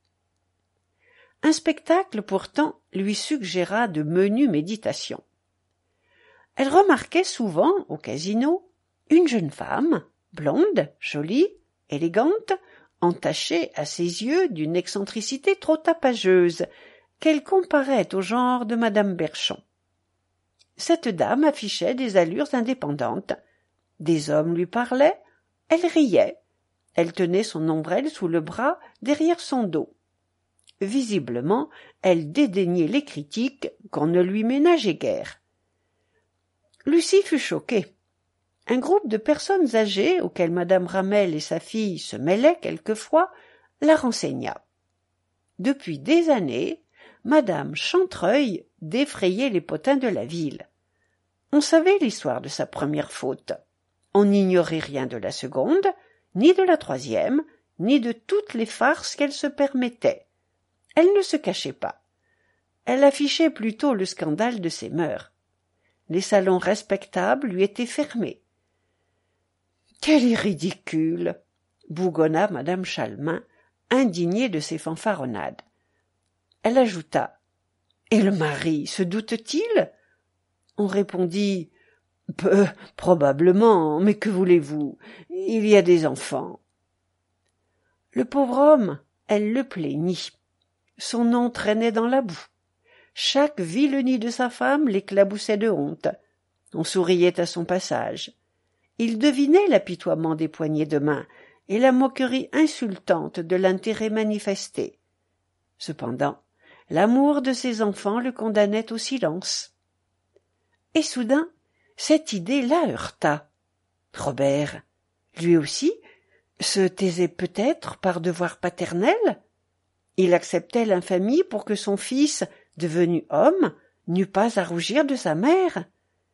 [SPEAKER 1] Un spectacle, pourtant, lui suggéra de menues méditations. Elle remarquait souvent, au casino, une jeune femme, blonde, jolie, élégante, entachée à ses yeux d'une excentricité trop tapageuse, qu'elle comparait au genre de madame Berchon. Cette dame affichait des allures indépendantes. Des hommes lui parlaient, elle riait. Elle tenait son ombrelle sous le bras, derrière son dos. Visiblement, elle dédaignait les critiques qu'on ne lui ménageait guère. Lucie fut choquée. Un groupe de personnes âgées, auxquelles madame Ramel et sa fille se mêlaient quelquefois, la renseigna. Depuis des années, madame Chantreuil défrayait les potins de la ville. On savait l'histoire de sa première faute. On n'ignorait rien de la seconde, ni de la troisième, ni de toutes les farces qu'elle se permettait. Elle ne se cachait pas. Elle affichait plutôt le scandale de ses mœurs. Les salons respectables lui étaient fermés. « Qu'elle est ridicule !» bougonna madame Chalmin, indignée de ces fanfaronnades. Elle ajouta « Et le mari se doute-t-il » On répondit « Peu, probablement, mais que voulez-vous? Il y a des enfants. » Le pauvre homme, elle le plaignit. Son nom traînait dans la boue. Chaque vilenie de sa femme l'éclaboussait de honte. On souriait à son passage. Il devinait l'apitoiement des poignées de main et la moquerie insultante de l'intérêt manifesté. Cependant, l'amour de ses enfants le condamnait au silence. Et soudain, cette idée la heurta. Robert, lui aussi, se taisait peut-être par devoir paternel. Il acceptait l'infamie pour que son fils, devenu homme, n'eût pas à rougir de sa mère.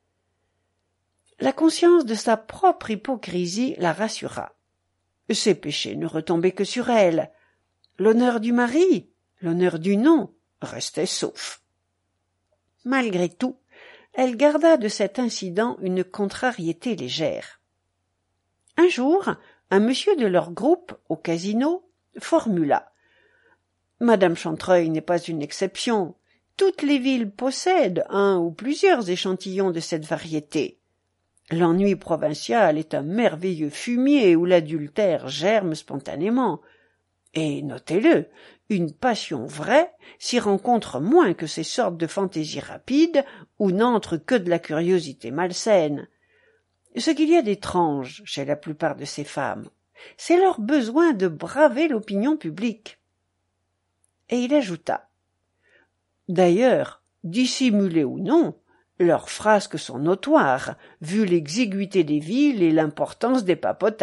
[SPEAKER 1] La conscience de sa propre hypocrisie la rassura. Ses péchés ne retombaient que sur elle. L'honneur du mari, l'honneur du nom, restaient saufs. Malgré tout, elle garda de cet incident une contrariété légère. Un jour, un monsieur de leur groupe, au casino, formula « Madame Chantreuil n'est pas une exception. Toutes les villes possèdent un ou plusieurs échantillons de cette variété. L'ennui provincial est un merveilleux fumier où l'adultère germe spontanément. Et, notez-le, une passion vraie s'y rencontre moins que ces sortes de fantaisies rapides où n'entre que de la curiosité malsaine. Ce qu'il y a d'étrange chez la plupart de ces femmes, c'est leur besoin de braver l'opinion publique. » Et il ajouta « D'ailleurs, dissimulées ou non, leurs frasques sont notoires, vu l'exiguïté des villes et l'importance des papotages. »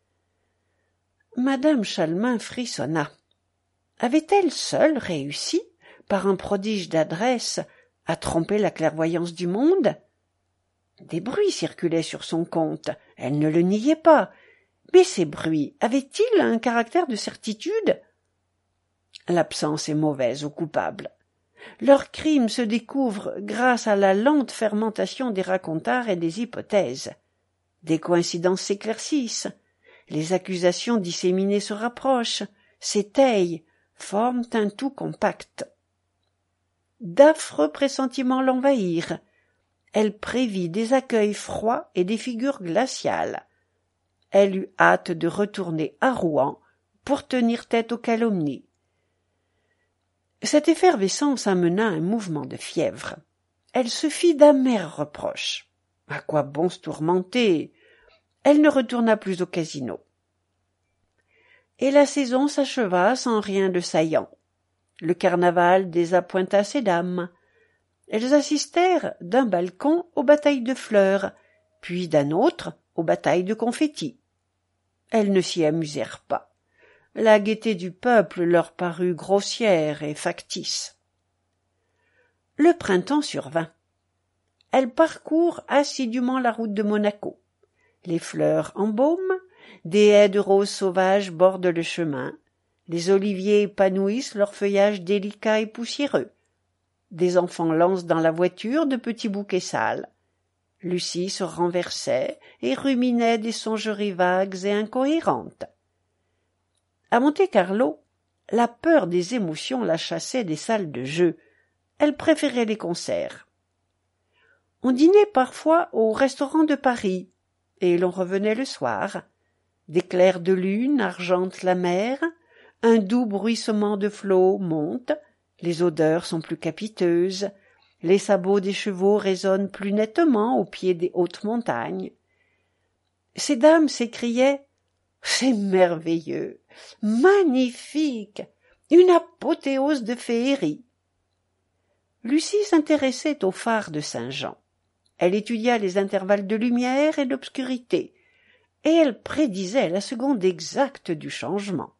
[SPEAKER 1] Madame Chalmin frissonna. Avait-elle seule réussi, par un prodige d'adresse, à tromper la clairvoyance du monde? Des bruits circulaient sur son compte, elle ne le niait pas, mais ces bruits avaient-ils un caractère de certitude? L'absence est mauvaise aux coupables. Leur crime se découvre grâce à la lente fermentation des racontars et des hypothèses. Des coïncidences s'éclaircissent, les accusations disséminées se rapprochent, s'étayent, forment un tout compact. D'affreux pressentiments l'envahirent. Elle prévit des accueils froids et des figures glaciales. Elle eut hâte de retourner à Rouen pour tenir tête aux calomnies. Cette effervescence amena un mouvement de fièvre. Elle se fit d'amers reproches. À quoi bon se tourmenter? Elle ne retourna plus au casino. Et la saison s'acheva sans rien de saillant. Le carnaval désappointa ces dames. Elles assistèrent d'un balcon aux batailles de fleurs, puis d'un autre aux batailles de confettis. Elles ne s'y amusèrent pas. La gaieté du peuple leur parut grossière et factice. Le printemps survint. Elles parcourent assidûment la route de Monaco. Les fleurs embaument, des haies de roses sauvages bordent le chemin, les oliviers épanouissent leur feuillage délicat et poussiéreux. Des enfants lancent dans la voiture de petits bouquets sales. Lucie se renversait et ruminait des songeries vagues et incohérentes. À Monte-Carlo, la peur des émotions la chassait des salles de jeu. Elle préférait les concerts. On dînait parfois au restaurant de Paris, et l'on revenait le soir. Des clairs de lune argentent la mer, un doux bruissement de flots monte, les odeurs sont plus capiteuses, les sabots des chevaux résonnent plus nettement au pied des hautes montagnes. Ces dames s'écriaient « C'est merveilleux, magnifique, une apothéose de féerie !» Lucie s'intéressait aux phares de Saint-Jean. Elle étudia les intervalles de lumière et d'obscurité, et elle prédisait la seconde exacte du changement.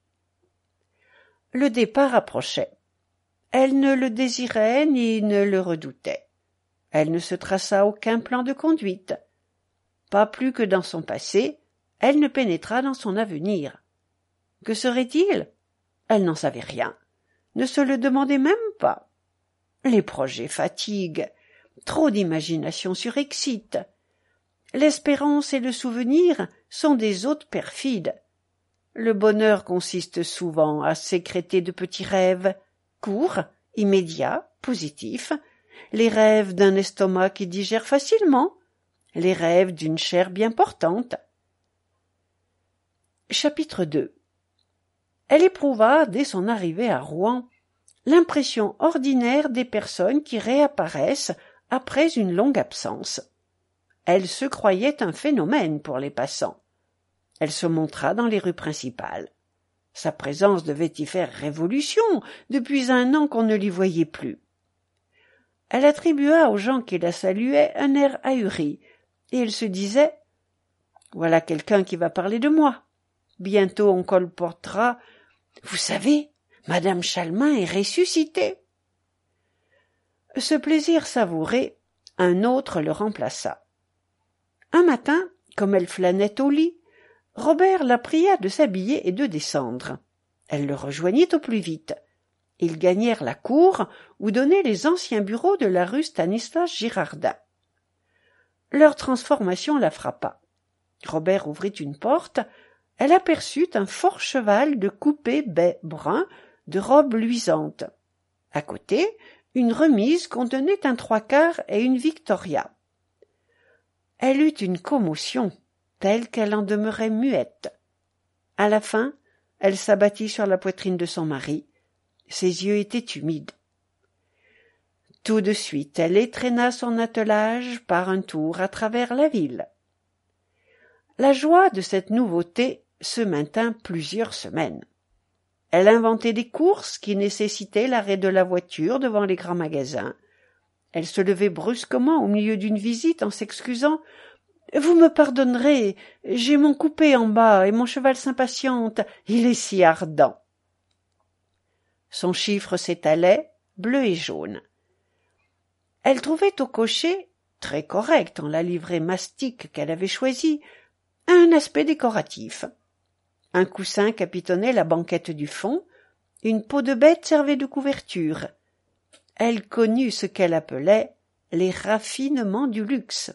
[SPEAKER 1] Le départ approchait. Elle ne le désirait ni ne le redoutait. Elle ne se traça aucun plan de conduite. Pas plus que dans son passé, elle ne pénétra dans son avenir. Que serait-il? Elle n'en savait rien, ne se le demandait même pas. Les projets fatiguent, trop d'imagination surexcite. L'espérance et le souvenir sont des hôtes perfides. Le bonheur consiste souvent à sécréter de petits rêves, courts, immédiats, positifs, les rêves d'un estomac qui digère facilement, les rêves d'une chair bien portante. Chapitre deux. Elle éprouva, dès son arrivée à Rouen, l'impression ordinaire des personnes qui réapparaissent après une longue absence. Elle se croyait un phénomène pour les passants. Elle se montra dans les rues principales. Sa présence devait y faire révolution, depuis un an qu'on ne l'y voyait plus. Elle attribua aux gens qui la saluaient un air ahuri, et elle se disait « Voilà quelqu'un qui va parler de moi. Bientôt on colportera « Vous savez, Madame Chalmin est ressuscitée !» Ce plaisir savouré, un autre le remplaça. Un matin, comme elle flânait au lit, Robert la pria de s'habiller et de descendre. Elle le rejoignit au plus vite. Ils gagnèrent la cour où donnaient les anciens bureaux de la rue Stanislas Girardin. Leur transformation la frappa. Robert ouvrit une porte. Elle aperçut un fort cheval de coupé bai brun, de robe luisante. À côté, une remise contenait un trois quarts et une Victoria. Elle eut une commotion, telle qu'elle en demeurait muette. À la fin, elle s'abattit sur la poitrine de son mari. Ses yeux étaient humides. Tout de suite, elle étraîna son attelage par un tour à travers la ville. La joie de cette nouveauté se maintint plusieurs semaines. Elle inventait des courses qui nécessitaient l'arrêt de la voiture devant les grands magasins. Elle se levait brusquement au milieu d'une visite en s'excusant. « Vous me pardonnerez, j'ai mon coupé en bas et mon cheval s'impatiente, il est si ardent. » Son chiffre s'étalait, bleu et jaune. Elle trouvait au cocher, très correct en la livrée mastique qu'elle avait choisie, un aspect décoratif. Un coussin capitonnait la banquette du fond, une peau de bête servait de couverture. Elle connut ce qu'elle appelait les raffinements du luxe.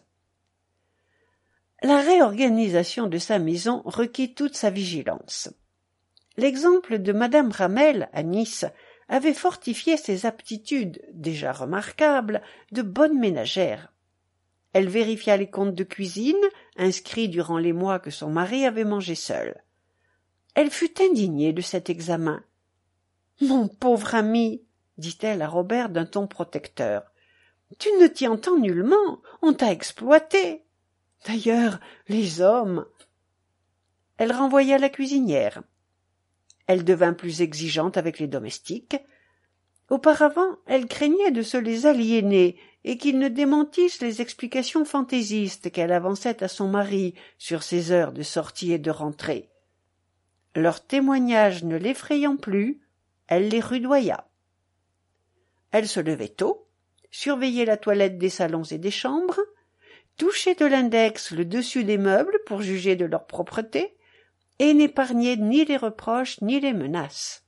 [SPEAKER 1] La réorganisation de sa maison requit toute sa vigilance. L'exemple de madame Ramel à Nice avait fortifié ses aptitudes, déjà remarquables, de bonne ménagère. Elle vérifia les comptes de cuisine, inscrits durant les mois que son mari avait mangé seul. Elle fut indignée de cet examen. « Mon pauvre ami, dit-elle à Robert d'un ton protecteur, tu ne t'y entends nullement, on t'a exploité. D'ailleurs, les hommes… » Elle renvoya la cuisinière. Elle devint plus exigeante avec les domestiques. Auparavant, elle craignait de se les aliéner et qu'ils ne démentissent les explications fantaisistes qu'elle avançait à son mari sur ses heures de sortie et de rentrée. Leurs témoignages ne l'effrayant plus, elle les rudoya. Elle se levait tôt, surveillait la toilette des salons et des chambres, touchait de l'index le dessus des meubles pour juger de leur propreté, et n'épargnait ni les reproches ni les menaces.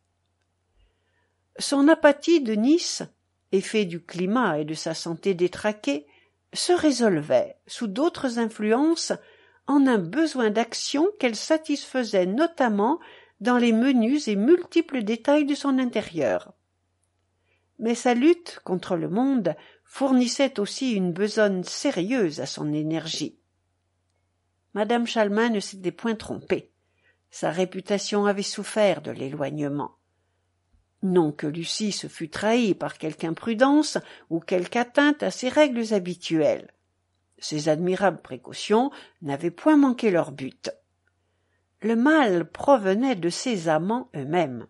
[SPEAKER 1] Son apathie de Nice, effet du climat et de sa santé détraquée, se résolvait, sous d'autres influences, en un besoin d'action qu'elle satisfaisait notamment dans les menus et multiples détails de son intérieur. Mais sa lutte contre le monde fournissait aussi une besogne sérieuse à son énergie. Madame Chalmin ne s'était point trompée. Sa réputation avait souffert de l'éloignement. Non que Lucie se fût trahie par quelque imprudence ou quelque atteinte à ses règles habituelles. Ces admirables précautions n'avaient point manqué leur but. Le mal provenait de ses amants eux-mêmes.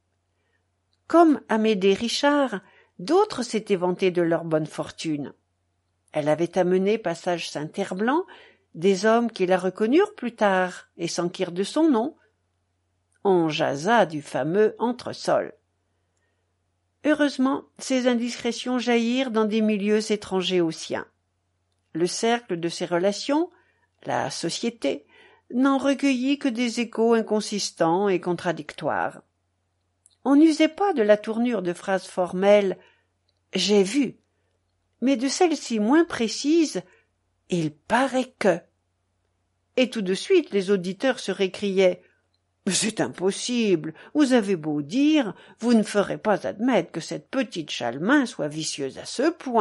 [SPEAKER 1] Comme Amédée Richard, d'autres s'étaient vantés de leur bonne fortune. Elle avait amené passage Saint-Herblanc des hommes qui la reconnurent plus tard et s'enquirent de son nom. On jasa du fameux entresol. Heureusement, ces indiscrétions jaillirent dans des milieux étrangers aux siens. Le cercle de ses relations, la société, n'en recueillit que des échos inconsistants et contradictoires. On n'usait pas de la tournure de phrases formelles « j'ai vu », mais de celle-ci moins précise « il paraît que ». Et tout de suite les auditeurs se récriaient « c'est impossible, vous avez beau dire, vous ne ferez pas admettre que cette petite Chalmin soit vicieuse à ce point ».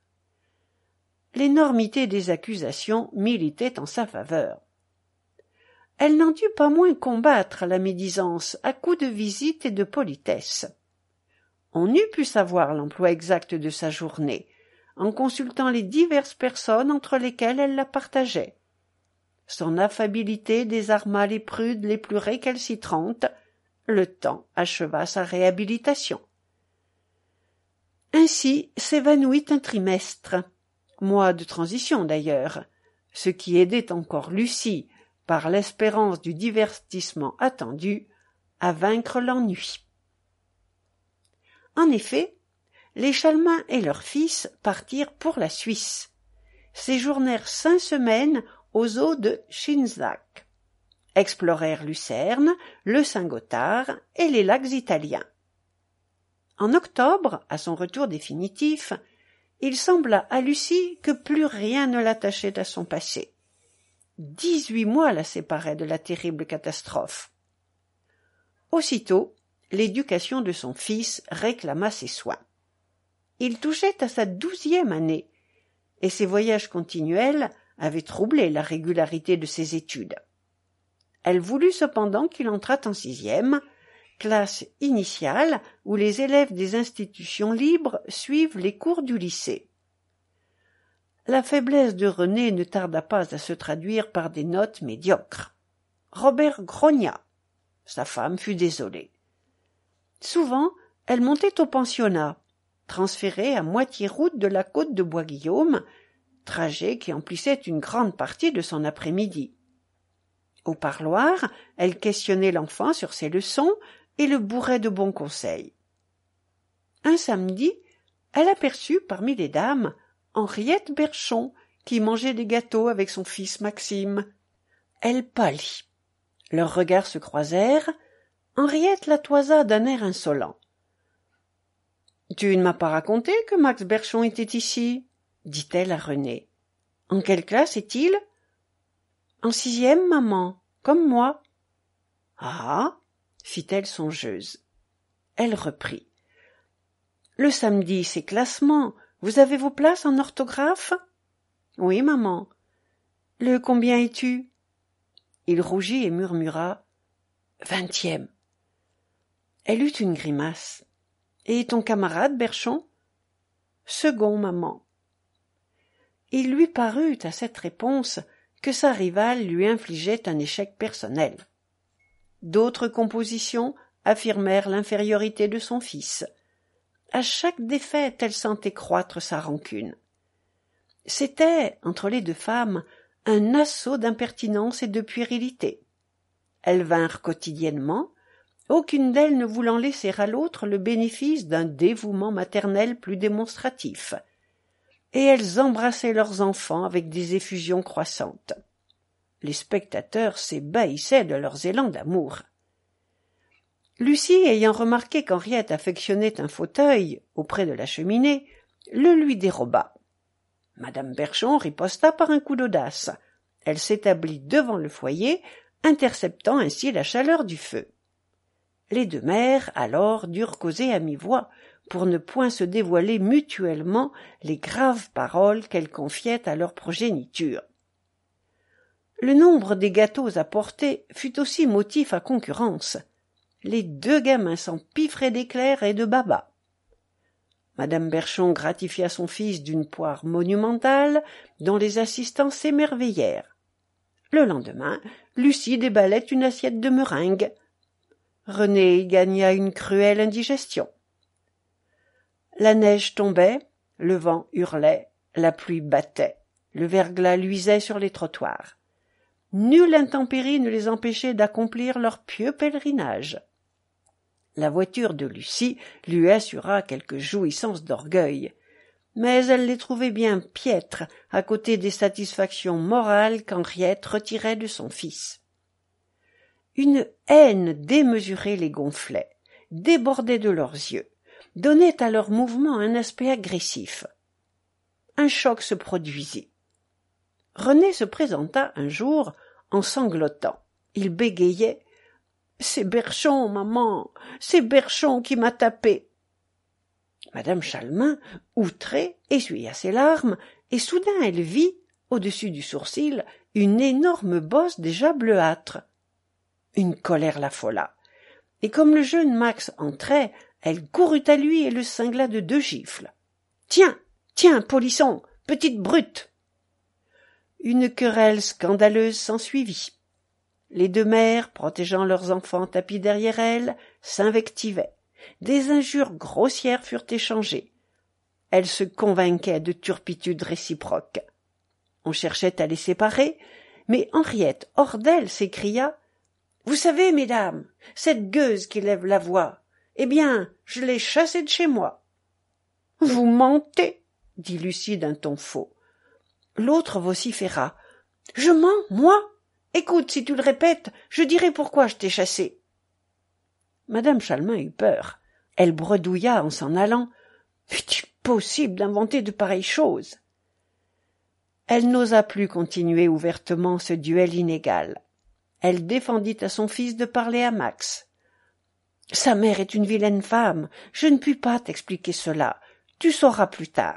[SPEAKER 1] L'énormité des accusations militait en sa faveur. Elle n'en dut pas moins combattre la médisance à coups de visites et de politesse. On eût pu savoir l'emploi exact de sa journée, en consultant les diverses personnes entre lesquelles elle la partageait. Son affabilité désarma les prudes les plus récalcitrantes, le temps acheva sa réhabilitation. Ainsi s'évanouit un trimestre, mois de transition d'ailleurs, ce qui aidait encore Lucie, par l'espérance du divertissement attendu, à vaincre l'ennui. En effet, les Chalmin et leur fils partirent pour la Suisse, séjournèrent cinq semaines aux eaux de Shinzak. explorèrent Lucerne, le Saint-Gothard et les lacs italiens. En octobre, à son retour définitif, il sembla à Lucie que plus rien ne l'attachait à son passé. Dix-huit mois la séparaient de la terrible catastrophe. Aussitôt, l'éducation de son fils réclama ses soins. Il touchait à sa douzième année, et ses voyages continuels avaient troublé la régularité de ses études. Elle voulut cependant qu'il entrât en sixième, classe initiale où les élèves des institutions libres suivent les cours du lycée. La faiblesse de René ne tarda pas à se traduire par des notes médiocres. Robert grogna. Sa femme fut désolée. Souvent, elle montait au pensionnat, transférée à moitié route de la côte de Bois-Guillaume, trajet qui emplissait une grande partie de son après-midi. Au parloir, elle questionnait l'enfant sur ses leçons et le bourrait de bons conseils. Un samedi, elle aperçut parmi les dames Henriette Berchon qui mangeait des gâteaux avec son fils Maxime. Elle pâlit. Leurs regards se croisèrent. Henriette la toisa d'un air insolent. « Tu ne m'as pas raconté que Max Berchon était ici ?» dit-elle à René. « En quelle classe est-il ?»« En sixième, maman, comme moi. »« Ah !» fit-elle songeuse. Elle reprit. « Le samedi, c'est classement. Vous avez vos places en orthographe ?»« Oui, maman. »« Le combien es-tu » Il rougit et murmura. « Vingtième. » Elle eut une grimace. « Et ton camarade, Berchon ?»« Second, maman. » Il lui parut à cette réponse que sa rivale lui infligeait un échec personnel. D'autres compositions affirmèrent l'infériorité de son fils. À chaque défaite, elle sentait croître sa rancune. C'était, entre les deux femmes, un assaut d'impertinence et de puérilité. Elles vinrent quotidiennement, aucune d'elles ne voulant laisser à l'autre le bénéfice d'un dévouement maternel plus démonstratif, et elles embrassaient leurs enfants avec des effusions croissantes. Les spectateurs s'ébahissaient de leurs élans d'amour. Lucie, ayant remarqué qu'Henriette affectionnait un fauteuil auprès de la cheminée, le lui déroba. Madame Berchon riposta par un coup d'audace. Elle s'établit devant le foyer, interceptant ainsi la chaleur du feu. Les deux mères, alors, durent causer à mi-voix, pour ne point se dévoiler mutuellement les graves paroles qu'elles confiaient à leur progéniture. Le nombre des gâteaux apportés fut aussi motif à concurrence. Les deux gamins s'empiffraient d'éclairs et de babas. Madame Berchon gratifia son fils d'une poire monumentale dont les assistants s'émerveillèrent. Le lendemain, Lucie déballait une assiette de meringues. René y gagna une cruelle indigestion. La neige tombait, le vent hurlait, la pluie battait, le verglas luisait sur les trottoirs. Nulle intempérie ne les empêchait d'accomplir leur pieux pèlerinage. La voiture de Lucie lui assura quelques jouissances d'orgueil, mais elle les trouvait bien piètres à côté des satisfactions morales qu'Henriette retirait de son fils. Une haine démesurée les gonflait, débordait de leurs yeux, donnait à leurs mouvements un aspect agressif. Un choc se produisit. René se présenta un jour en sanglotant. Il bégayait. « C'est Berchon, maman, c'est Berchon qui m'a tapé. » Madame Chalmin, outrée, essuya ses larmes, et soudain elle vit, au-dessus du sourcil, une énorme bosse déjà bleuâtre. Une colère l'affola, et comme le jeune Max entrait, elle courut à lui et le cingla de deux gifles. « Tiens, tiens, polisson, petite brute !» Une querelle scandaleuse s'ensuivit. Les deux mères, protégeant leurs enfants tapis derrière elles, s'invectivaient. Des injures grossières furent échangées. Elles se convainquaient de turpitude réciproque. On cherchait à les séparer, mais Henriette, hors d'elle, s'écria « Vous savez, mesdames, cette gueuse qui lève la voix, eh bien, je l'ai chassée de chez moi. »« Vous mentez, » dit Lucie d'un ton faux. L'autre vociféra. « Je mens, moi ? Écoute, si tu le répètes, je dirai pourquoi je t'ai chassé. Madame Chalmin eut peur. Elle bredouilla en s'en allant. Fut-il possible d'inventer de pareilles choses? Elle n'osa plus continuer ouvertement ce duel inégal. Elle défendit à son fils de parler à Max. « Sa mère est une vilaine femme. Je ne puis pas t'expliquer cela. Tu sauras plus tard. »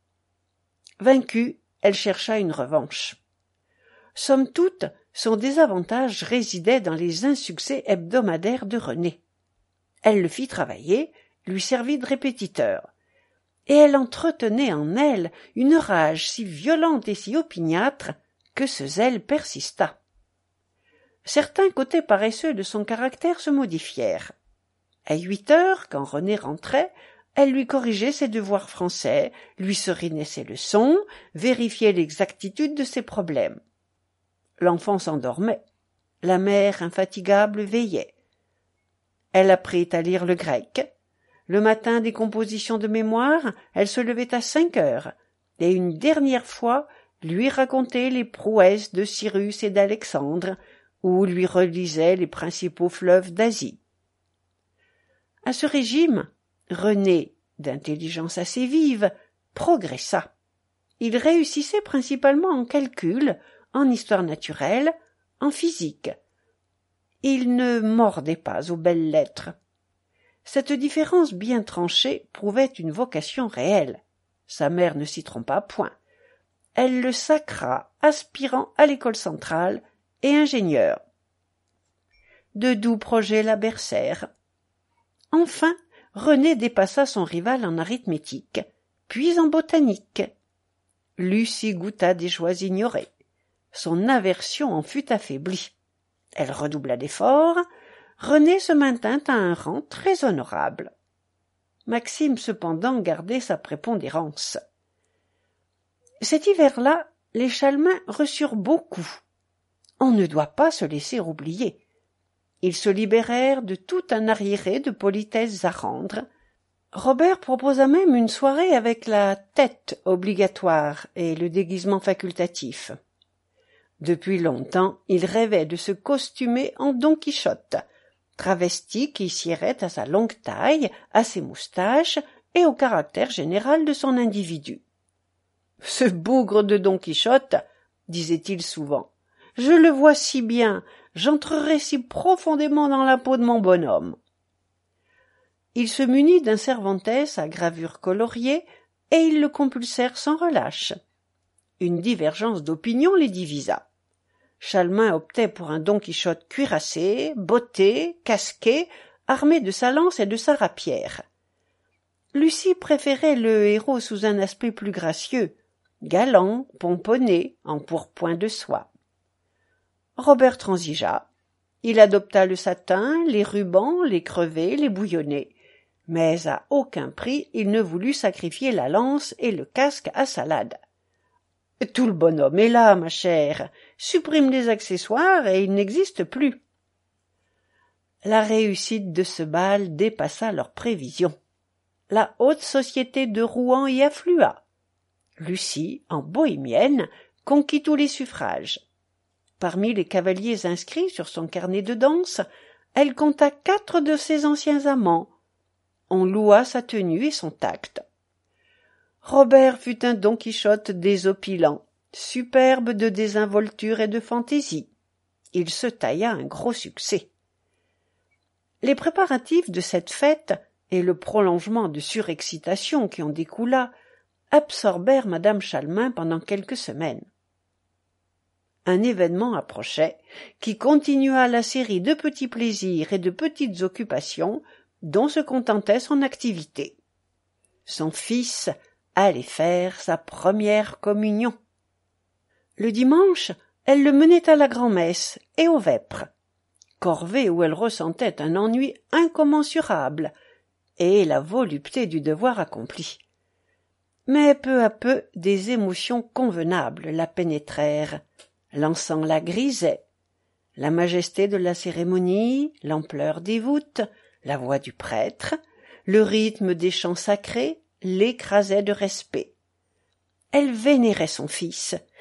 [SPEAKER 1] Vaincue, elle chercha une revanche. Somme toute, son désavantage résidait dans les insuccès hebdomadaires de René. Elle le fit travailler, lui servit de répétiteur. Et elle entretenait en elle une rage si violente et si opiniâtre que ce zèle persista. Certains côtés paresseux de son caractère se modifièrent. À huit heures, quand René rentrait, elle lui corrigeait ses devoirs français, lui serinait ses leçons, vérifiait l'exactitude de ses problèmes. L'enfant s'endormait. La mère, infatigable, veillait. Elle apprit à lire le grec. Le matin des compositions de mémoire, elle se levait à cinq heures, et une dernière fois lui racontait les prouesses de Cyrus et d'Alexandre, ou lui relisait les principaux fleuves d'Asie. À ce régime, René, d'intelligence assez vive, progressa. Il réussissait principalement en calcul, en histoire naturelle, en physique. Il ne mordait pas aux belles lettres. Cette différence bien tranchée prouvait une vocation réelle. Sa mère ne s'y trompa point. Elle le sacra aspirant à l'école centrale et ingénieur. De doux projets la bercèrent. Enfin, René dépassa son rival en arithmétique, puis en botanique. Lucie goûta des joies ignorées. Son aversion en fut affaiblie. Elle redoubla d'efforts. René se maintint à un rang très honorable. Maxime cependant gardait sa prépondérance. Cet hiver-là, les Chalmin reçurent beaucoup. On ne doit pas se laisser oublier. Ils se libérèrent de tout un arriéré de politesses à rendre. Robert proposa même une soirée avec la tête obligatoire et le déguisement facultatif. Depuis longtemps, il rêvait de se costumer en Don Quichotte, travesti qui siérait à sa longue taille, à ses moustaches et au caractère général de son individu. « Ce bougre de Don Quichotte, disait-il souvent, je le vois si bien, j'entrerai si profondément dans la peau de mon bonhomme. » Il se munit d'un Cervantes à gravure coloriée et ils le compulsèrent sans relâche. Une divergence d'opinion les divisa. Chalmin optait pour un Don Quichotte cuirassé, botté, casqué, armé de sa lance et de sa rapière. Lucie préférait le héros sous un aspect plus gracieux, galant, pomponné, en pourpoint de soie. Robert transigea. Il adopta le satin, les rubans, les crevés, les bouillonnés. Mais à aucun prix il ne voulut sacrifier la lance et le casque à salade. « Tout le bonhomme est là, ma chère. Supprime les accessoires et il n'existe plus. » La réussite de ce bal dépassa leurs prévisions. La haute société de Rouen y afflua. Lucie, en bohémienne, conquit tous les suffrages. Parmi les cavaliers inscrits sur son carnet de danse, elle compta quatre de ses anciens amants. On loua sa tenue et son tact. Robert fut un Don Quichotte désopilant, superbe de désinvolture et de fantaisie. Il se tailla un gros succès. Les préparatifs de cette fête et le prolongement de surexcitation qui en découla absorbèrent madame Chalmin pendant quelques semaines. Un événement approchait qui continua la série de petits plaisirs et de petites occupations dont se contentait son activité. Son fils allait faire sa première communion. Le dimanche, elle le menait à la grand-messe et aux vêpres, corvée où elle ressentait un ennui incommensurable et la volupté du devoir accompli. Mais peu à peu des émotions convenables la pénétrèrent. L'encens la grisait. La majesté de la cérémonie, l'ampleur des voûtes, la voix du prêtre, le rythme des chants sacrés l'écrasaient de respect. Elle vénérait son fils,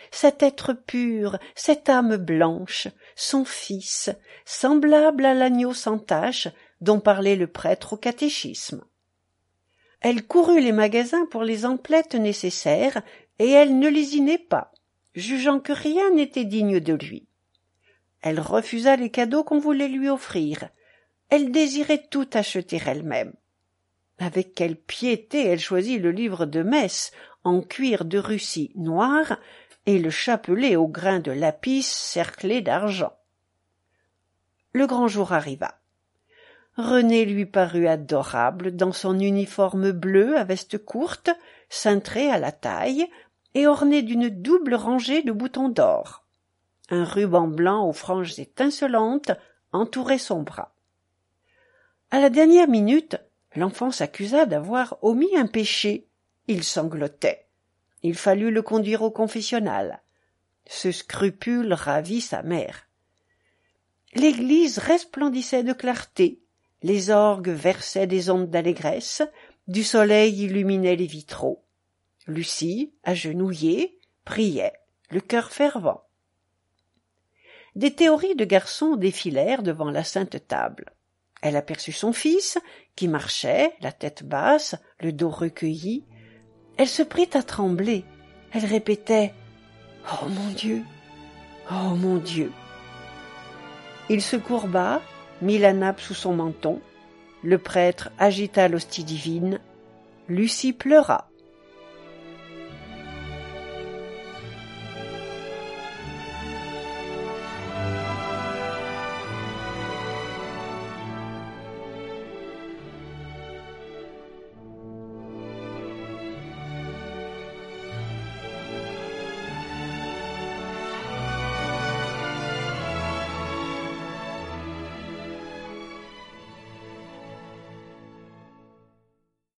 [SPEAKER 1] cet être pur, cette âme blanche, son fils, semblable à l'agneau sans tache dont parlait le prêtre au catéchisme. Elle courut les magasins pour les emplettes nécessaires, et elle ne lésinait pas, jugeant que rien n'était digne de lui. Elle refusa les cadeaux qu'on voulait lui offrir. Elle désirait tout acheter elle-même. Avec quelle piété elle choisit le livre de messe en cuir de Russie noir et le chapelet au grain de lapis cerclé d'argent. Le grand jour arriva. René lui parut adorable dans son uniforme bleu à veste courte, cintré à la taille et orné d'une double rangée de boutons d'or. Un ruban blanc aux franges étincelantes entourait son bras. À la dernière minute, l'enfant s'accusa d'avoir omis un péché. Il sanglotait. Il fallut le conduire au confessionnal. Ce scrupule ravit sa mère. L'église resplendissait de clarté. Les orgues versaient des ondes d'allégresse, du soleil illuminait les vitraux. Lucie, agenouillée, priait, le cœur fervent. Des théories de garçons défilèrent devant la sainte table. Elle aperçut son fils, qui marchait, la tête basse, le dos recueilli. Elle se prit à trembler. Elle répétait « Oh mon Dieu! Oh mon Dieu !» Il se courba, mit la nappe sous son menton. Le prêtre agita l'hostie divine. Lucie pleura.